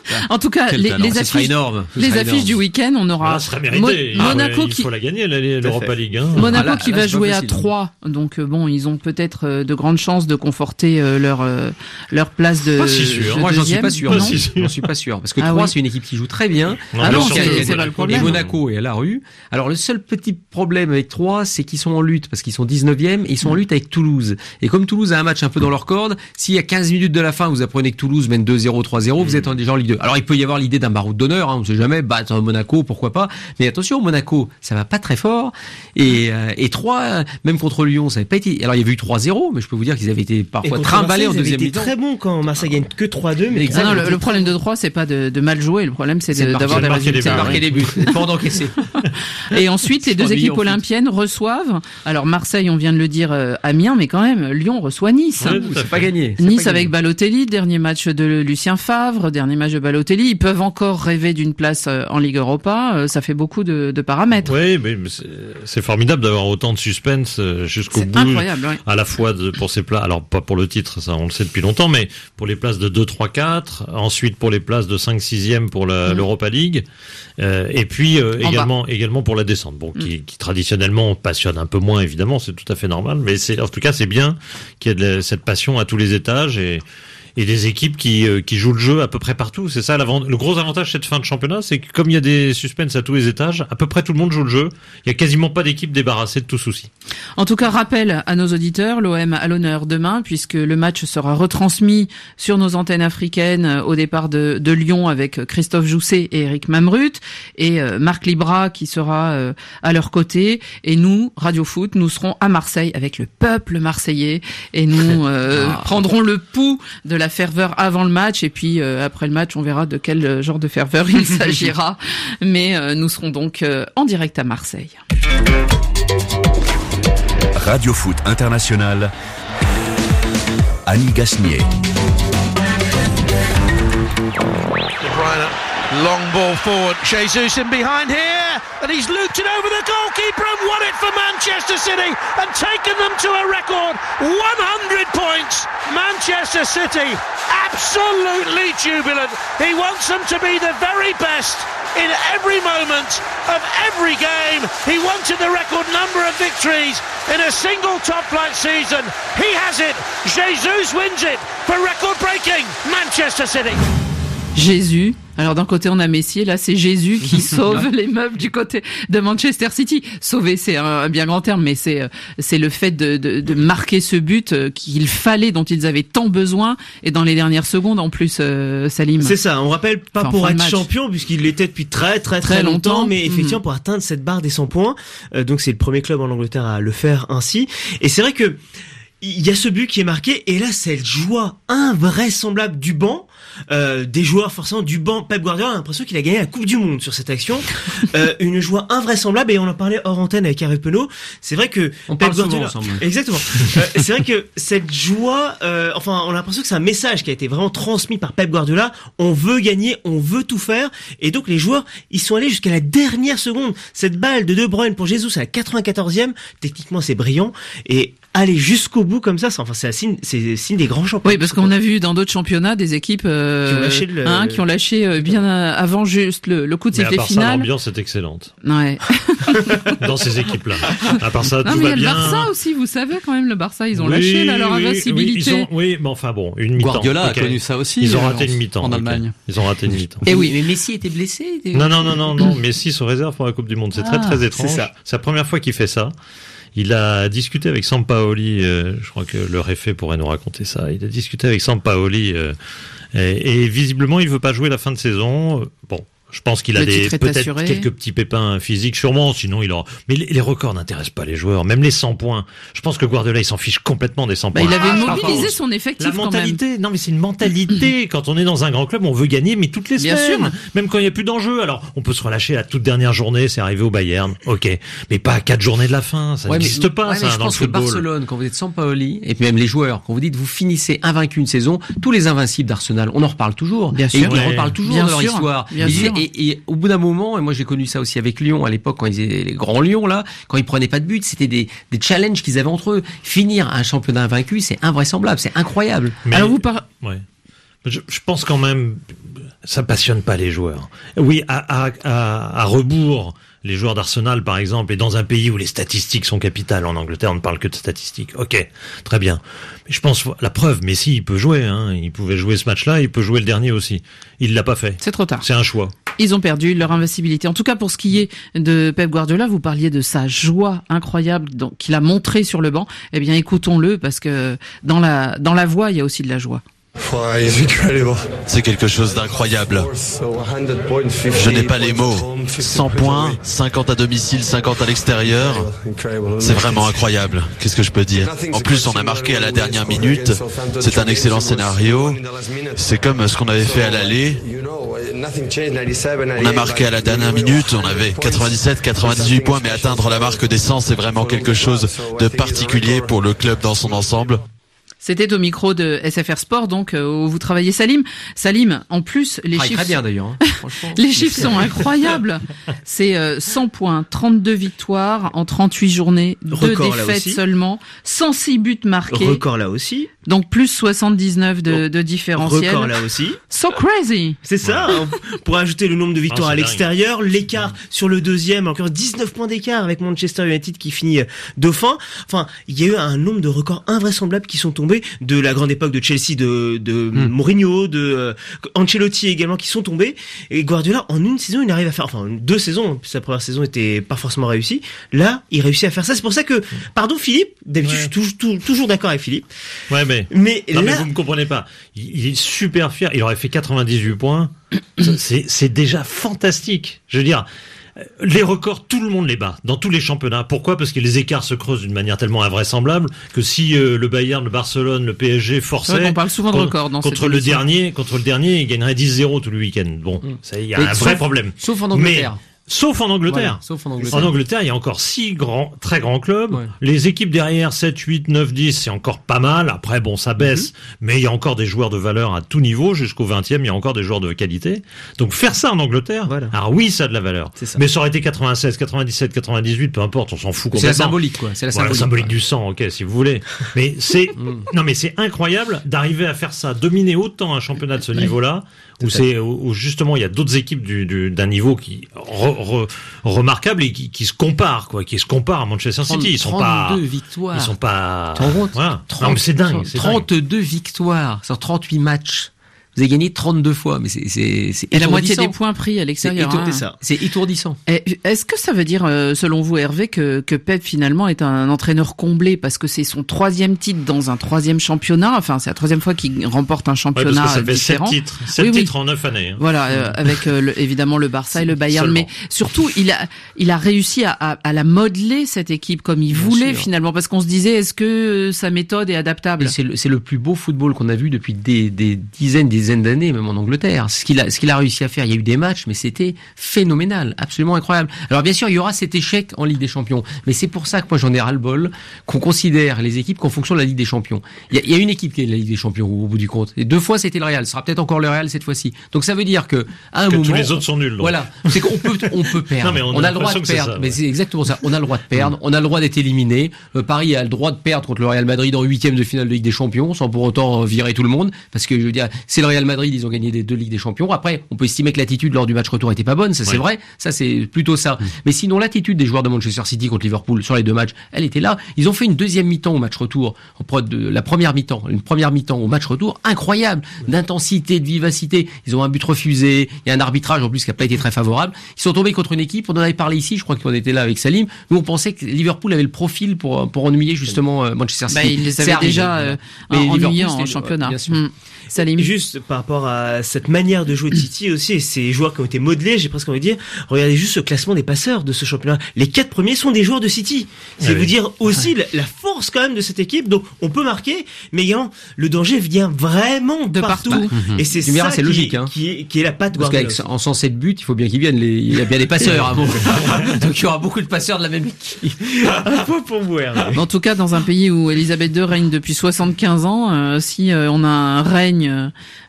En tout cas, les, les affiches, énorme. les affiches énorme. du week-end, on aura voilà, ça mérité. Mo- Monaco ah, qui il faut la gagner l'Europa League. Hein. Monaco ah, là, qui là, va jouer à trois, donc bon, ils ont peut-être de grandes chances de conforter leur leur place de. Pas si sûr. De Moi, j'en suis pas sûr. Pas Non, si sûr. j'en suis pas sûr parce que ah, trois, oui. c'est une équipe qui joue très bien. Non, ah non, c'est, c'est pas le problème. Et Monaco est à la rue. Alors le seul petit problème avec trois, c'est qu'ils sont en lutte parce qu'ils sont dix-neuvième et ils sont en lutte avec Toulouse. Et comme Toulouse a un match un peu dans leur corde, s'il y a quinze minutes de la fin, vous apprenez que Toulouse mène deux zéro, trois zéro, mmh. vous êtes déjà en Ligue deux. Alors il peut y avoir l'idée d'un baroud d'honneur, hein, on ne sait jamais, battre Monaco, pourquoi pas. Mais attention, Monaco, ça va pas très fort. Et, euh, et trois, même contre Lyon, ça n'avait pas été. Alors il y avait eu trois zéro, mais je peux vous dire qu'ils avaient été parfois trimballés en deuxième mi-temps. Très bon quand Marseille gagne que trois deux. Mais ah non, le, le problème de trois, c'est pas de, de mal jouer. Le problème, c'est, c'est de, d'avoir des résultats. C'est marquer des buts, pas d'encaisser. Et ensuite, les deux équipes olympiennes reçoivent. Alors Marseille, on vient de le dire, euh, Amiens, mais quand même, Lyon reçoit Nice. Oui, c'est pas gagné. C'est Nice pas avec gagné. Balotelli, dernier match de Lucien Favre, dernier match de Balotelli. Ils peuvent encore rêver d'une place en Ligue Europa. Ça fait beaucoup de, de paramètres. Oui, mais c'est, c'est formidable d'avoir autant de suspense jusqu'au c'est bout. Incroyable, oui. À la fois de, pour ces places, alors pas pour le titre, ça on le sait depuis longtemps, mais pour les places de deux, trois, quatre, ensuite pour les places de cinq, sixième pour la, mmh. l'Europa League, euh, et puis euh, également, bas. également pour la descente. Bon, mmh. qui, qui traditionnellement passionne un peu moins évidemment, c'est tout à fait normal, mais c'est en tout cas c'est bien qu'il y ait de la, cette passion à tous les étages et et des équipes qui euh, qui jouent le jeu à peu près partout. C'est ça le gros avantage de cette fin de championnat, c'est que comme il y a des suspens à tous les étages, à peu près tout le monde joue le jeu. Il y a quasiment pas d'équipe débarrassée de tout souci. En tout cas, rappel à nos auditeurs, l'O M à l'honneur demain, puisque le match sera retransmis sur nos antennes africaines au départ de, de Lyon avec Christophe Jousset et Eric Mamrut et euh, Marc Libra qui sera euh, à leur côté. Et nous, Radio Foot, nous serons à Marseille avec le peuple marseillais et nous euh, ah. prendrons le pouls de la ferveur avant le match et puis euh, après le match on verra de quel genre de ferveur il s'agira mais euh, nous serons donc euh, en direct à Marseille. Radio Foot International, Annie Gasnier. Long ball forward, Jesus in behind here, and he's looped it over the goalkeeper and won it for Manchester City and taken them to a record one hundred points. Manchester City absolutely jubilant. He wants them to be the very best in every moment of every game. He wanted the record number of victories in a single top-flight season. He has it. Jesus wins it for record-breaking Manchester City. Jésus. Alors d'un côté on a Messi, là c'est Jésus qui sauve les meubles du côté de Manchester City. Sauver c'est un bien grand terme, mais c'est c'est le fait de, de, de marquer ce but qu'il fallait, dont ils avaient tant besoin, et dans les dernières secondes en plus, euh, Salim. C'est ça, on rappelle pas enfin, pour être champion puisqu'il l'était depuis très très très, très longtemps, longtemps, mais effectivement mmh. pour atteindre cette barre des cent points, euh, donc c'est le premier club en Angleterre à le faire ainsi. Et c'est vrai que il y a ce but qui est marqué, et là cette joie invraisemblable du banc. Euh, des joueurs forcément du banc. Pep Guardiola a l'impression qu'il a gagné la Coupe du Monde sur cette action. euh, une joie invraisemblable, et on en parlait hors antenne avec Hervé Penaud. C'est vrai que on Pep parle Guardiola, souvent ensemble. Exactement. euh, c'est vrai que cette joie, euh, enfin, on a l'impression que c'est un message qui a été vraiment transmis par Pep Guardiola. On veut gagner, on veut tout faire, et donc les joueurs, ils sont allés jusqu'à la dernière seconde. Cette balle de De Bruyne pour Jesus à la quatre-vingt-quatorzième, techniquement c'est brillant, et aller jusqu'au bout comme ça, c'est, enfin, c'est signe, c'est signe des grands champions. Oui, parce qu'on a vu dans d'autres championnats des équipes euh, qui ont lâché, le... hein, qui ont lâché bien avant juste le, le coup de sifflet final. Ça, l'ambiance est excellente. Ouais. Dans ces équipes-là. À part ça, non, tout mais va bien. Il y a le Barça aussi, vous savez quand même, le Barça, ils ont oui, lâché là, leur oui, invincibilité. Oui, ont, oui, mais enfin bon, une mi-temps. Guardiola okay. a connu ça aussi. Ils ont euh, raté une mi-temps en Allemagne. Okay. Ils ont raté une mi-temps. Et oui, mais Messi était blessé. Était... Non, non, non, non, non. Messi se réserve pour la Coupe du Monde. C'est ah, très, très étrange. C'est, ça. C'est la première fois qu'il fait ça. Il a discuté avec Sampaoli, euh, je crois que le réfé pourrait nous raconter ça. Il a discuté avec Sampaoli euh, et, et visiblement il veut pas jouer la fin de saison. Bon. Je pense qu'il a des, peut-être assuré. quelques petits pépins physiques, sûrement, sinon il aura... Mais les, les records n'intéressent pas les joueurs, même les cent points. Je pense que Guardiola, il s'en fiche complètement des cent bah, points. Il avait ah, mobilisé son effectif La mentalité, quand même. non mais c'est une mentalité. Quand on est dans un grand club, on veut gagner, mais toutes les Bien semaines. Sûr. Même quand il n'y a plus d'enjeu. Alors, on peut se relâcher la toute dernière journée, c'est arrivé au Bayern, ok. Mais pas à quatre journées de la fin, ça ouais, n'existe mais, pas, ouais, ça, mais je dans pense le football. Que Barcelone, quand vous êtes Sampaoli, et puis même les joueurs, quand vous dites vous finissez invaincu une saison, tous les invincibles d'Arsenal, on en reparle toujours. Bien et sûr. ils Ouais. reparlent toujours Bien de leur sûr. histoire. Bien et, sûr. Et, et au bout d'un moment, et moi j'ai connu ça aussi avec Lyon à l'époque quand ils étaient les grands Lions là, quand ils prenaient pas de but, c'était des, des challenges qu'ils avaient entre eux. Finir un championnat invaincu, c'est invraisemblable, c'est incroyable. Mais, Alors vous par... ouais. Je, je pense quand même, ça passionne pas les joueurs. Oui, à, à, à, à rebours, les joueurs d'Arsenal, par exemple, et dans un pays où les statistiques sont capitales, en Angleterre, on ne parle que de statistiques. Ok, très bien. Mais je pense, la preuve, Messi, il peut jouer, hein. Il pouvait jouer ce match-là, il peut jouer le dernier aussi. Il l'a pas fait. C'est trop tard. C'est un choix. Ils ont perdu leur invincibilité. En tout cas, pour ce qui est de Pep Guardiola, vous parliez de sa joie incroyable qu'il a montrée sur le banc. Eh bien, écoutons-le, parce que dans la, dans la voix, il y a aussi de la joie. C'est quelque chose d'incroyable. Je n'ai pas les mots. cent points, cinquante à domicile, cinquante à l'extérieur. C'est vraiment incroyable. Qu'est-ce que je peux dire? En plus, on a marqué à la dernière minute. C'est un excellent scénario. C'est comme ce qu'on avait fait à l'aller. On a marqué à la dernière minute. On avait quatre-vingt-dix-sept, quatre-vingt-dix-huit points, mais atteindre la marque des cent, c'est vraiment quelque chose de particulier pour le club dans son ensemble. C'était au micro de S F R Sport, donc, où vous travaillez, Salim. Salim, en plus, les ah, chiffres... Très bien, d'ailleurs. Hein. Les chiffres sont incroyables. C'est euh, cent points, trente-deux victoires en trente-huit journées, deux défaites seulement, cent six buts marqués. Record là aussi. Donc plus soixante-dix-neuf de, de différentiel. Record là aussi. So crazy. C'est ça. Pour ajouter le nombre de victoires oh, à l'extérieur, dingue. L'écart sur le deuxième, encore dix-neuf points d'écart avec Manchester United qui finit dauphin. Enfin, il y a eu un nombre de records invraisemblables qui sont tombés, de la grande époque de Chelsea, de, de hmm. Mourinho, de euh, Ancelotti également, qui sont tombés. Et Guardiola, en une saison, il arrive à faire, enfin deux saisons, sa première saison était pas forcément réussie. Là, il réussit à faire ça. C'est pour ça que, pardon Philippe, d'habitude ouais. je suis toujours, toujours, toujours d'accord avec Philippe. Ouais, mais Mais, non, là... mais vous me comprenez pas. Il, il est super fier. Il aurait fait quatre-vingt-dix-huit points. c'est, c'est déjà fantastique. Je veux dire, les records, tout le monde les bat dans tous les championnats. Pourquoi? Parce que les écarts se creusent d'une manière tellement invraisemblable que si euh, le Bayern, le Barcelone, le P S G forçaient, ouais, on parle souvent de records dans contre cette le émission. dernier, contre le dernier, il gagnerait dix zéro tout le week-end. Bon, ça, il y a mais un sauf, vrai problème. Sauf en Angleterre. Mais, Sauf en Angleterre. Voilà, sauf en Angleterre. En Angleterre, il y a encore six grands, très grands clubs. Ouais. Les équipes derrière, sept, huit, neuf, dix, c'est encore pas mal. Après, bon, ça baisse. Mm-hmm. Mais il y a encore des joueurs de valeur à tout niveau. Jusqu'au vingtième, il y a encore des joueurs de qualité. Donc, faire ça en Angleterre, voilà. Alors oui, ça a de la valeur. Ça. Mais ça aurait été quatre-vingt-seize, quatre-vingt-dix-sept, quatre-vingt-dix-huit, peu importe, on s'en fout complètement. C'est la symbolique, quoi. C'est la voilà, symbolique, symbolique ouais. du sang, ok, si vous voulez. Mais c'est, non, mais c'est incroyable d'arriver à faire ça, dominer autant un championnat de ce niveau-là, où c'est, où justement, il y a d'autres équipes du, du, d'un niveau qui, re, re, remarquable et qui, qui se comparent, quoi, qui se comparent à Manchester City. Ils sont pas, trente-deux victoires. Ils sont pas, voilà. trente, non, mais c'est dingue, c'est trente-deux dingue. victoires sur trente-huit matchs. Vous avez gagné trente-deux fois, mais c'est, c'est, c'est et la moitié des points pris à l'extérieur. C'est, hein. étour- c'est étourdissant. Et est-ce que ça veut dire, selon vous, Hervé, que, que Pep finalement est un entraîneur comblé parce que c'est son troisième titre dans un troisième championnat. Enfin, c'est la troisième fois qu'il remporte un championnat ouais, parce que ça fait différent. sept titres, sept oui, titres oui. en neuf années. Hein. Voilà, euh, avec euh, le, évidemment le Barça et le Bayern, Seulement. mais surtout il a, il a réussi à, à, à la modeler cette équipe comme il Bien voulait sûr. finalement, parce qu'on se disait est-ce que sa méthode est adaptable. C'est le, c'est le plus beau football qu'on a vu depuis des, des dizaines, des dizaines d'années, même en Angleterre. Ce qu'il a, ce qu'il a réussi à faire, il y a eu des matchs, mais c'était phénoménal, absolument incroyable. Alors bien sûr, il y aura cet échec en Ligue des Champions, mais c'est pour ça que moi j'en ai ras-le-bol qu'on considère les équipes qu'en fonction de la Ligue des Champions. Il y a, il y a une équipe qui est la Ligue des Champions au bout du compte. Et deux fois c'était le Real, ce sera peut-être encore le Real cette fois-ci. Donc ça veut dire que à un que moment, tous les autres sont nuls. Donc. Voilà, c'est qu'on peut, on peut perdre. Non, mais on, on a, a le droit de perdre, ça, mais ouais. c'est exactement ça. On a le droit de perdre, on a le droit d'être éliminé. Euh, Paris a le droit de perdre contre le Real Madrid en huitième de finale de Ligue des Champions, sans pour autant virer tout le monde, parce que je veux dire, c'est le Real Madrid, ils ont gagné des deux Ligues des Champions. Après, on peut estimer que l'attitude lors du match retour était pas bonne, ça c'est ouais. vrai, ça c'est plutôt ça. Mmh. Mais sinon, l'attitude des joueurs de Manchester City contre Liverpool sur les deux matchs, elle était là. Ils ont fait une deuxième mi-temps au match retour, en prod de la première mi-temps, une première mi-temps au match retour, incroyable, d'intensité, de vivacité. Ils ont un but refusé, il y a un arbitrage en plus qui a pas été très favorable. Ils sont tombés contre une équipe, on en avait parlé ici, je crois qu'on était là avec Salim. Nous on pensait que Liverpool avait le profil pour pour ennuyer justement euh, Manchester City. Bah, ils les avaient déjà euh, ennuyés en championnat. Bien sûr. Mmh. Salim. Juste par rapport à cette manière de jouer de City aussi, et ces joueurs qui ont été modelés, j'ai presque envie de dire, regardez juste le classement des passeurs de ce championnat. Les quatre premiers sont des joueurs de City. C'est ah vous oui. dire aussi la, la force quand même de cette équipe. Donc on peut marquer, mais également le danger vient vraiment de partout. partout. Mmh. Et c'est tu ça verras, c'est qui, logique, hein. qui, est, qui est la patte Parce Guardiola. qu'en cent sept buts, il faut bien qu'ils viennent. Les, il y a bien des passeurs. Hein, bon. Donc il y aura beaucoup de passeurs de la même équipe. Un peu pour vous, Hervé. En tout cas, dans un pays où Elisabeth deux règne depuis soixante-quinze ans, euh, si euh, on a un règne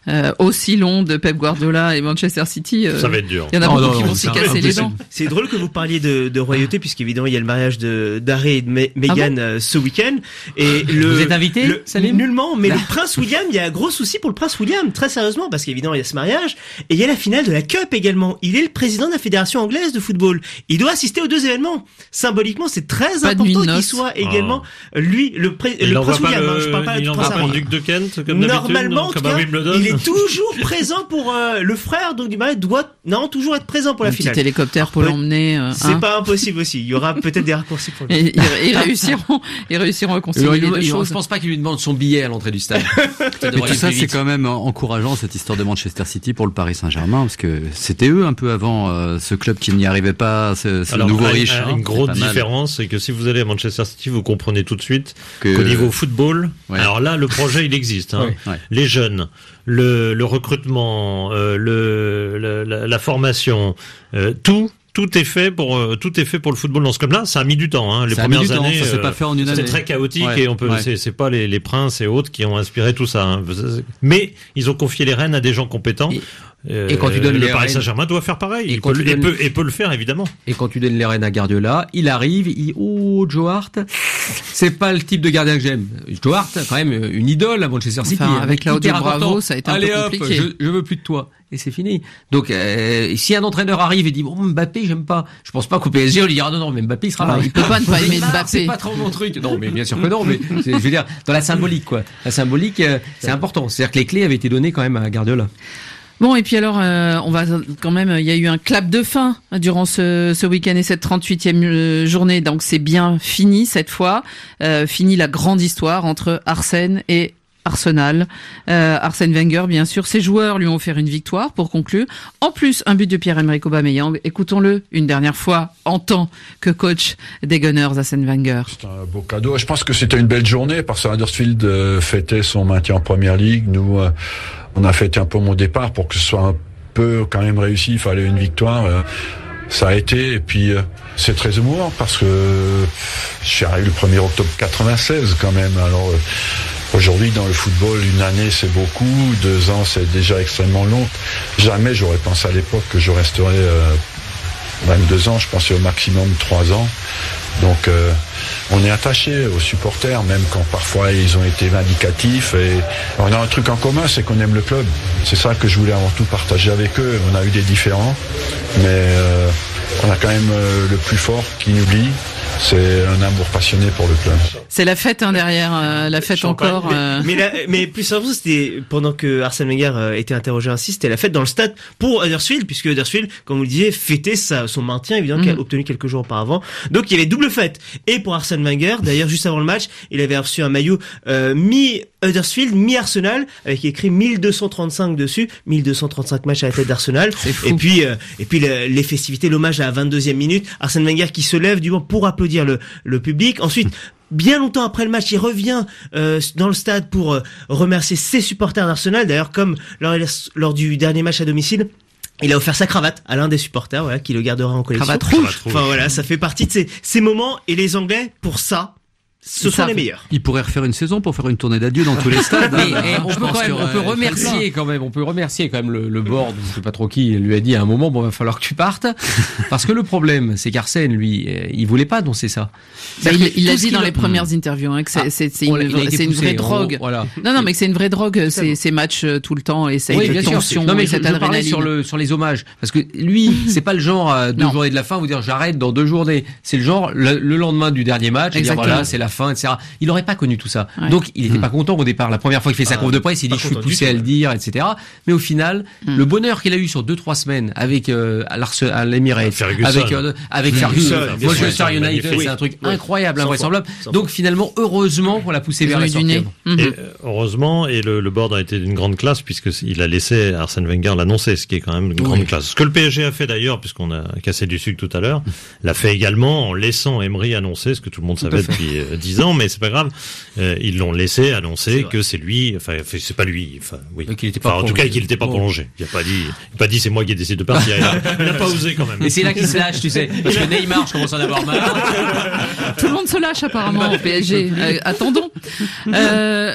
euh, aussi long de Pep Guardiola et Manchester City. Euh, ça va être dur. Il y en a oh, beaucoup non, qui non, vont s'y casser les dents. C'est drôle que vous parliez de, de royauté, puisqu'évidemment il y a le mariage de d'Harry et de Me- Meghan ah bon ce week-end. Et le, vous êtes invité, le, Salim? Nullement, mais le prince William, il y a un gros souci pour le prince William, très sérieusement, parce qu'évidemment il y a ce mariage et il y a la finale de la Cup également. Il est le président de la fédération anglaise de football. Il doit assister aux deux événements. Symboliquement, c'est très pas important qu'il soit également oh. lui le, pré- il le prince William. Le, hein, je parle pas il du prince Harry. Duc de Kent, comme normalement, en tout cas, Wimbledon. il est toujours présent pour euh, le frère donc du mari doit non toujours être présent pour la un finale. Petit hélicoptère pour l'emmener. Euh, c'est hein. pas impossible aussi. Il y aura peut-être des raccourcis pour lui. Et, ils, ils réussiront, ils réussiront à concilier les deux choses. Je pense pas qu'il lui demande son billet à l'entrée du stade. Mais tout ça, c'est quand même encourageant, cette histoire de Manchester City pour le Paris Saint-Germain, parce que c'était eux un peu avant euh, ce club qui n'y arrivait pas, ce, ce Alors, nouveau un, riche. Un, hein, une grosse différence, c'est que si vous allez à Manchester City, vous comprenez tout de suite que... qu'au niveau football, ouais. alors là, le projet, il existe. Hein. Ouais. Ouais. Les jeunes, le, le recrutement, euh, le, le, la, la formation, euh, tout. Tout est fait pour euh, tout est fait pour le football dans ce club-là. Ça a mis du temps. Hein. Les ça premières temps, années, ça s'est pas fait en une année. C'était très chaotique ouais, et on peut. Ouais. C'est, c'est pas les, les princes et autres qui ont inspiré tout ça. Hein. Mais ils ont confié les rênes à des gens compétents. Et, euh, et quand tu donnes le les Paris Saint-Germain doit faire pareil. Et, il peut, et, peut, et peut le faire évidemment. Et quand tu donnes les rênes à Guardiola, il arrive. Il oh Joe Hart, c'est pas le type de gardien que j'aime. Joe Hart, quand même une idole à Manchester City. Enfin, avec Claudio Bravo, ça a été un Allez peu hop, compliqué. Je, je veux plus de toi. Et c'est fini. Donc, euh, si un entraîneur arrive et dit bon Mbappé, j'aime pas, je pense pas qu'au P S G on lui dira non non mais Mbappé il sera là. Il peut pas ne pas aimer Mbappé. C'est pas trop mon truc. Non mais bien sûr que non. Mais c'est, je veux dire dans la symbolique quoi. La symbolique euh, c'est important. C'est-à-dire que les clés avaient été données quand même à Guardiola. Bon, et puis alors, euh, on va quand même, il y a eu un clap de fin durant ce, ce week-end et cette trente-huitième journée, donc c'est bien fini cette fois, euh, fini la grande histoire entre Arsène et Arsenal. Euh, Arsène Wenger, bien sûr, ses joueurs lui ont offert une victoire pour conclure. En plus, un but de Pierre-Emerick Aubameyang. Écoutons-le une dernière fois en tant que coach des Gunners, Arsène Wenger. C'est un beau cadeau. Je pense que c'était une belle journée parce que Huddersfield euh, fêtait son maintien en Première Ligue. Nous, euh, on a fêté un peu mon départ pour que ce soit un peu quand même réussi. Il fallait une victoire. Euh, ça a été. Et puis, euh, c'est très émouvant parce que euh, je suis arrivé le premier octobre quatre-vingt-seize quand même. Alors, euh, aujourd'hui, dans le football, une année, c'est beaucoup. Deux ans, c'est déjà extrêmement long. Jamais j'aurais pensé à l'époque que je resterais euh, vingt-deux ans. Je pensais au maximum trois ans. Donc, euh, on est attaché aux supporters, même quand parfois ils ont été vindicatifs. Et on a un truc en commun, c'est qu'on aime le club. C'est ça que je voulais avant tout partager avec eux. On a eu des différends, mais euh, on a quand même euh, le plus fort qui nous lie. C'est un amour passionné pour le club. C'est la fête hein, derrière, euh, la fête Champagne. encore. Euh... Mais, mais, la, mais plus sérieusement, c'était pendant que Arsène Wenger euh, était interrogé ainsi, c'était la fête dans le stade pour Huddersfield, puisque Huddersfield, comme vous le disiez, fêtait sa, son maintien évidemment mmh. qu'il a obtenu quelques jours auparavant. Donc il y avait double fête. Et pour Arsène Wenger, d'ailleurs juste avant le match, il avait reçu un maillot euh, mi Huddersfield, mi Arsenal, avec écrit mille deux cent trente-cinq dessus, mille deux cent trente-cinq matchs à la tête d'Arsenal. Et puis euh, et puis le, les festivités, l'hommage à la vingt-deuxième minute, Arsène Wenger qui se lève du banc pour applaudir le le public. Ensuite, bien longtemps après le match, il revient euh, dans le stade pour euh, remercier ses supporters d'Arsenal. D'ailleurs, comme lors, lors du dernier match à domicile, il a offert sa cravate à l'un des supporters, voilà, qui le gardera en collection. Cravate rouge. Enfin voilà, ça fait partie de ces, ces moments. Et les Anglais, pour ça, ce sont les meilleurs. Il pourrait refaire une saison pour faire une tournée d'adieu dans tous les stades. Et, et on, peut quand même, on peut remercier quand même, on peut remercier quand même le, le board, je sais pas trop qui, lui a dit à un moment, bon, va falloir que tu partes. Parce que le problème, c'est qu'Arsène, lui, il voulait pas annoncer ça. Bah, il il l'a dit dans les premières interviews, hein, que c'est, ah, c'est, c'est, une, vraie, c'est une vraie drogue. On, voilà. Non, non, mais que c'est une vraie drogue, ces, ces matchs tout le temps, et cette oui, tension, non, mais et cette je, je parlais sur le, sur les hommages. Parce que lui, c'est pas le genre, à deux non. journées de la fin, vous dire j'arrête dans deux journées. C'est le genre, le, le lendemain du dernier match, dire voilà, c'est la fin, et cetera. Il aurait pas connu tout ça. Ouais. Donc, il était mmh. pas content au départ. La première fois qu'il fait sa conf de presse, il dit je suis poussé à le dire, et cetera. Mais au final, mmh. le bonheur qu'il a eu sur deux, trois semaines avec, euh, à l'Arsenal, à l'Emirates, Ferguson. avec, euh, avec mmh. Ferguson, Manchester United, c'est un truc oui. incroyable, invraisemblable. Donc, finalement, heureusement qu'on l'a poussé vers la sortie. Mmh. Et, heureusement, et le, le board a été d'une grande classe puisque il a laissé Arsène Wenger l'annoncer, ce qui est quand même une grande oui. classe. Ce que le P S G a fait d'ailleurs, puisqu'on a cassé du sucre tout à l'heure, l'a fait également en laissant Emery annoncer ce que tout le monde savait depuis dix ans, mais c'est pas grave. Euh, ils l'ont laissé annoncer que c'est lui, enfin c'est pas lui, enfin oui, qu'il était pas enfin, en tout cas qu'il n'était pas prolongé. Il a pas dit, il a pas dit c'est moi qui ai décidé de partir. Il a, il a pas osé quand même. Et c'est là qu'il se lâche, tu sais, parce que Neymar, je commence à en avoir marre. Tout le monde se lâche apparemment au P S G. Euh, attendons. Euh,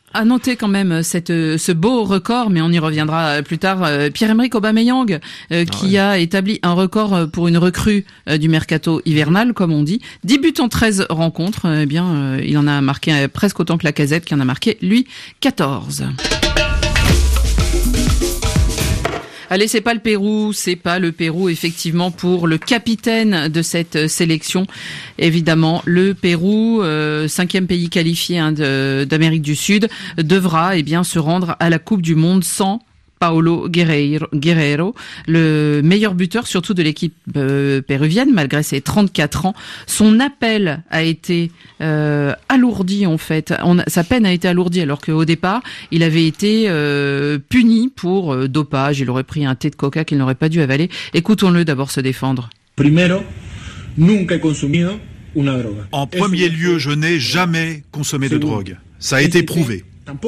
À noter quand même cette, ce beau record, mais on y reviendra plus tard. Pierre-Emerick Aubameyang, euh, qui ah ouais. a établi un record pour une recrue euh, du mercato hivernal, comme on dit. dix buts en treize rencontres. Eh bien, euh, il en a marqué euh, presque autant que Lacazette, qui en a marqué, lui, quatorze. Allez, c'est pas le Pérou, c'est pas le Pérou, effectivement, pour le capitaine de cette sélection. Évidemment, le Pérou, euh, cinquième pays qualifié hein, de, d'Amérique du Sud, devra eh bien se rendre à la Coupe du Monde sans Paolo Guerreiro, Guerreiro, le meilleur buteur surtout de l'équipe euh, péruvienne malgré ses trente-quatre ans. Son appel a été euh, alourdi en fait. On a, sa peine a été alourdie alors qu'au départ, il avait été euh, puni pour euh, dopage. Il aurait pris un thé de coca qu'il n'aurait pas dû avaler. Écoutons-le d'abord se défendre. Primero, nunca he consumido una droga. En premier lieu, je n'ai jamais consommé de drogue. Ça a été prouvé.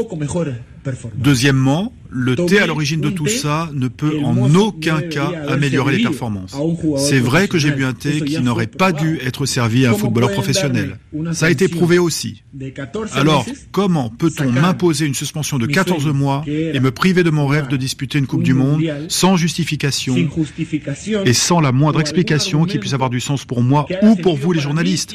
Deuxièmement, le thé à l'origine de tout ça ne peut en aucun cas améliorer les performances. C'est vrai que j'ai bu un thé qui n'aurait pas dû être servi à un footballeur professionnel. Ça a été prouvé aussi. Alors, comment peut-on m'imposer une suspension de quatorze mois et me priver de mon rêve de disputer une Coupe du Monde sans justification et sans la moindre explication qui puisse avoir du sens pour moi ou pour vous les journalistes?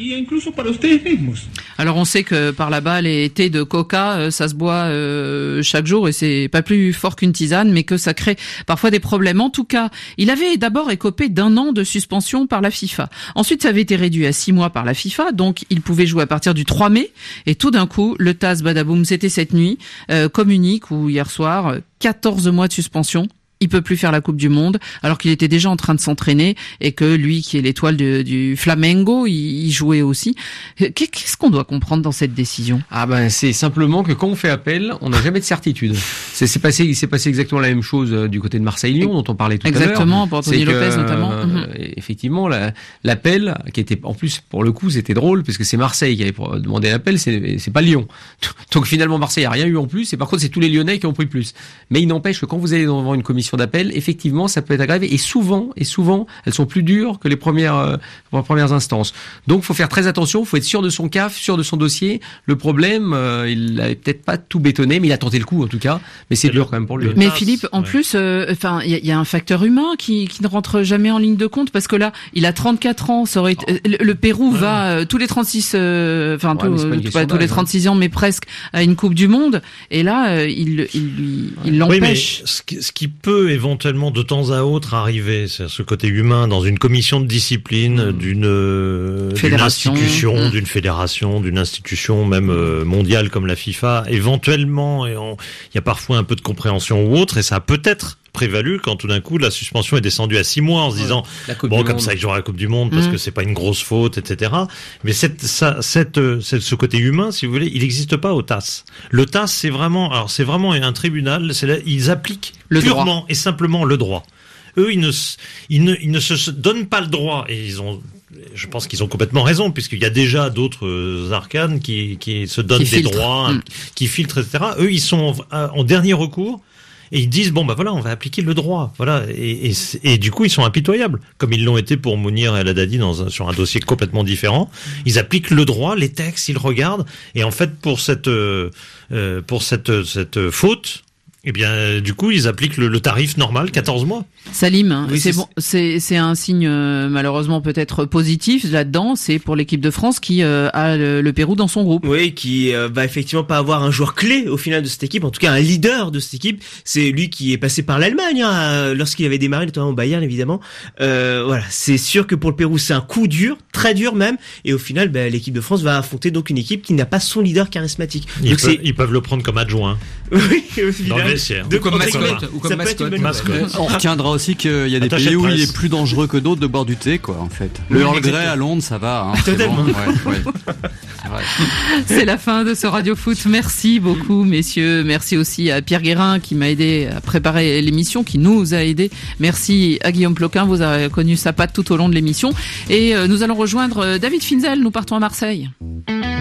Alors on sait que par là-bas, les thés de coca, ça se boit euh, chaque jour et c'est pas plus fort qu'une tisane, mais que ça crée parfois des problèmes. En tout cas, il avait d'abord écopé d'un an de suspension par la FIFA. Ensuite, ça avait été réduit à six mois par la FIFA, donc il pouvait jouer à partir du trois mai. Et tout d'un coup, le Taz Badaboum, c'était cette nuit, euh, communique, ou hier soir, quatorze mois de suspension. Il peut plus faire la Coupe du Monde, alors qu'il était déjà en train de s'entraîner et que lui, qui est l'étoile de, du Flamengo, il, il jouait aussi. Qu'est-ce qu'on doit comprendre dans cette décision? Ah ben, c'est simplement que quand on fait appel, on n'a jamais de certitude. C'est, c'est passé, il s'est passé exactement la même chose du côté de Marseille-Lyon, dont on parlait tout exactement, à l'heure. Exactement, pour Anthony Lopez que, notamment. Euh, effectivement, la, l'appel, qui était, en plus, pour le coup, c'était drôle, parce que c'est Marseille qui avait demandé l'appel, c'est, c'est pas Lyon. Donc finalement, Marseille a rien eu en plus, et par contre, c'est tous les Lyonnais qui ont pris plus. Mais il n'empêche que quand vous allez devant une commission d'appel, effectivement, ça peut être aggravé et souvent, et souvent, elles sont plus dures que les premières, euh, les premières instances. Donc, faut faire très attention, faut être sûr de son C A F, sûr de son dossier. Le problème, euh, il avait peut-être pas tout bétonné, mais il a tenté le coup en tout cas. Mais c'est dur quand même pour lui. Mais Philippe, en ouais. plus, enfin, euh, il y, y a un facteur humain qui, qui ne rentre jamais en ligne de compte parce que là, il a trente-quatre ans. Ça aurait été, oh. le, le Pérou ouais. va euh, tous les trente-six, enfin euh, ouais, pas tous les trente-six ans, mais presque à une Coupe du Monde. Et là, euh, il, il lui, il l'empêche. Oui, mais ce qui, ce qui peut éventuellement de temps à autre arriver, c'est ce côté humain dans une commission de discipline, mmh. d'une, d'une institution, mmh. d'une fédération, d'une institution même euh, mondiale comme la FIFA. Éventuellement, il y a parfois un peu de compréhension ou autre, et ça a peut-être prévalu quand tout d'un coup la suspension est descendue à six mois en se ouais, disant bon comme monde. Ça il jouera la Coupe du Monde parce mmh. que c'est pas une grosse faute, et cetera. Mais cette, ça, cette, cette, ce côté humain, si vous voulez, il n'existe pas au T A S. Le T A S, c'est vraiment, alors c'est vraiment un tribunal. C'est là, ils appliquent le purement droit. Et simplement le droit. Eux, ils ne, ils ne, ils ne se donnent pas le droit et ils ont. Je pense qu'ils ont complètement raison, puisqu'il y a déjà d'autres arcanes qui, qui se donnent qui des filtrent. droits, mmh. qui filtrent, et cetera. Eux, ils sont en, en dernier recours. Et ils disent bon bah voilà, on va appliquer le droit, voilà, et, et, et du coup ils sont impitoyables, comme ils l'ont été pour Mounir El Haddadi dans un, sur un dossier complètement différent. Ils appliquent le droit, les textes, ils regardent, et en fait pour cette euh, pour cette cette faute, eh bien du coup ils appliquent le, le tarif normal, quatorze mois. Salim, oui, c'est, c'est bon, c'est c'est un signe euh, malheureusement peut-être positif là-dedans. C'est pour l'équipe de France qui euh, a le, le Pérou dans son groupe. Oui, qui euh, va effectivement pas avoir un joueur clé au final de cette équipe, en tout cas un leader de cette équipe. C'est lui qui est passé par l'Allemagne hein, lorsqu'il avait démarré, notamment au Bayern évidemment. Euh, voilà, c'est sûr que pour le Pérou c'est un coup dur, très dur même. Et au final, bah, l'équipe de France va affronter donc une équipe qui n'a pas son leader charismatique. Ils, donc peuvent, c'est... ils peuvent le prendre comme adjoint. Oui, dans le vestiaire. Ou comme mascotte. Ou comme mascotte. mascotte. On retiendra aussi qu'il y a des Attaché pays où il est plus dangereux que d'autres de boire du thé, quoi, en fait. Le Earl Grey à Londres, ça va. Hein, Totalement. C'est, bon. ouais, ouais. C'est, vrai. C'est la fin de ce Radio Foot. Merci beaucoup, messieurs. Merci aussi à Pierre Guérin qui m'a aidé à préparer l'émission, qui nous a aidés. Merci à Guillaume Ploquin. Vous avez connu sa patte tout au long de l'émission. Et nous allons rejoindre David Finzel. Nous partons à Marseille.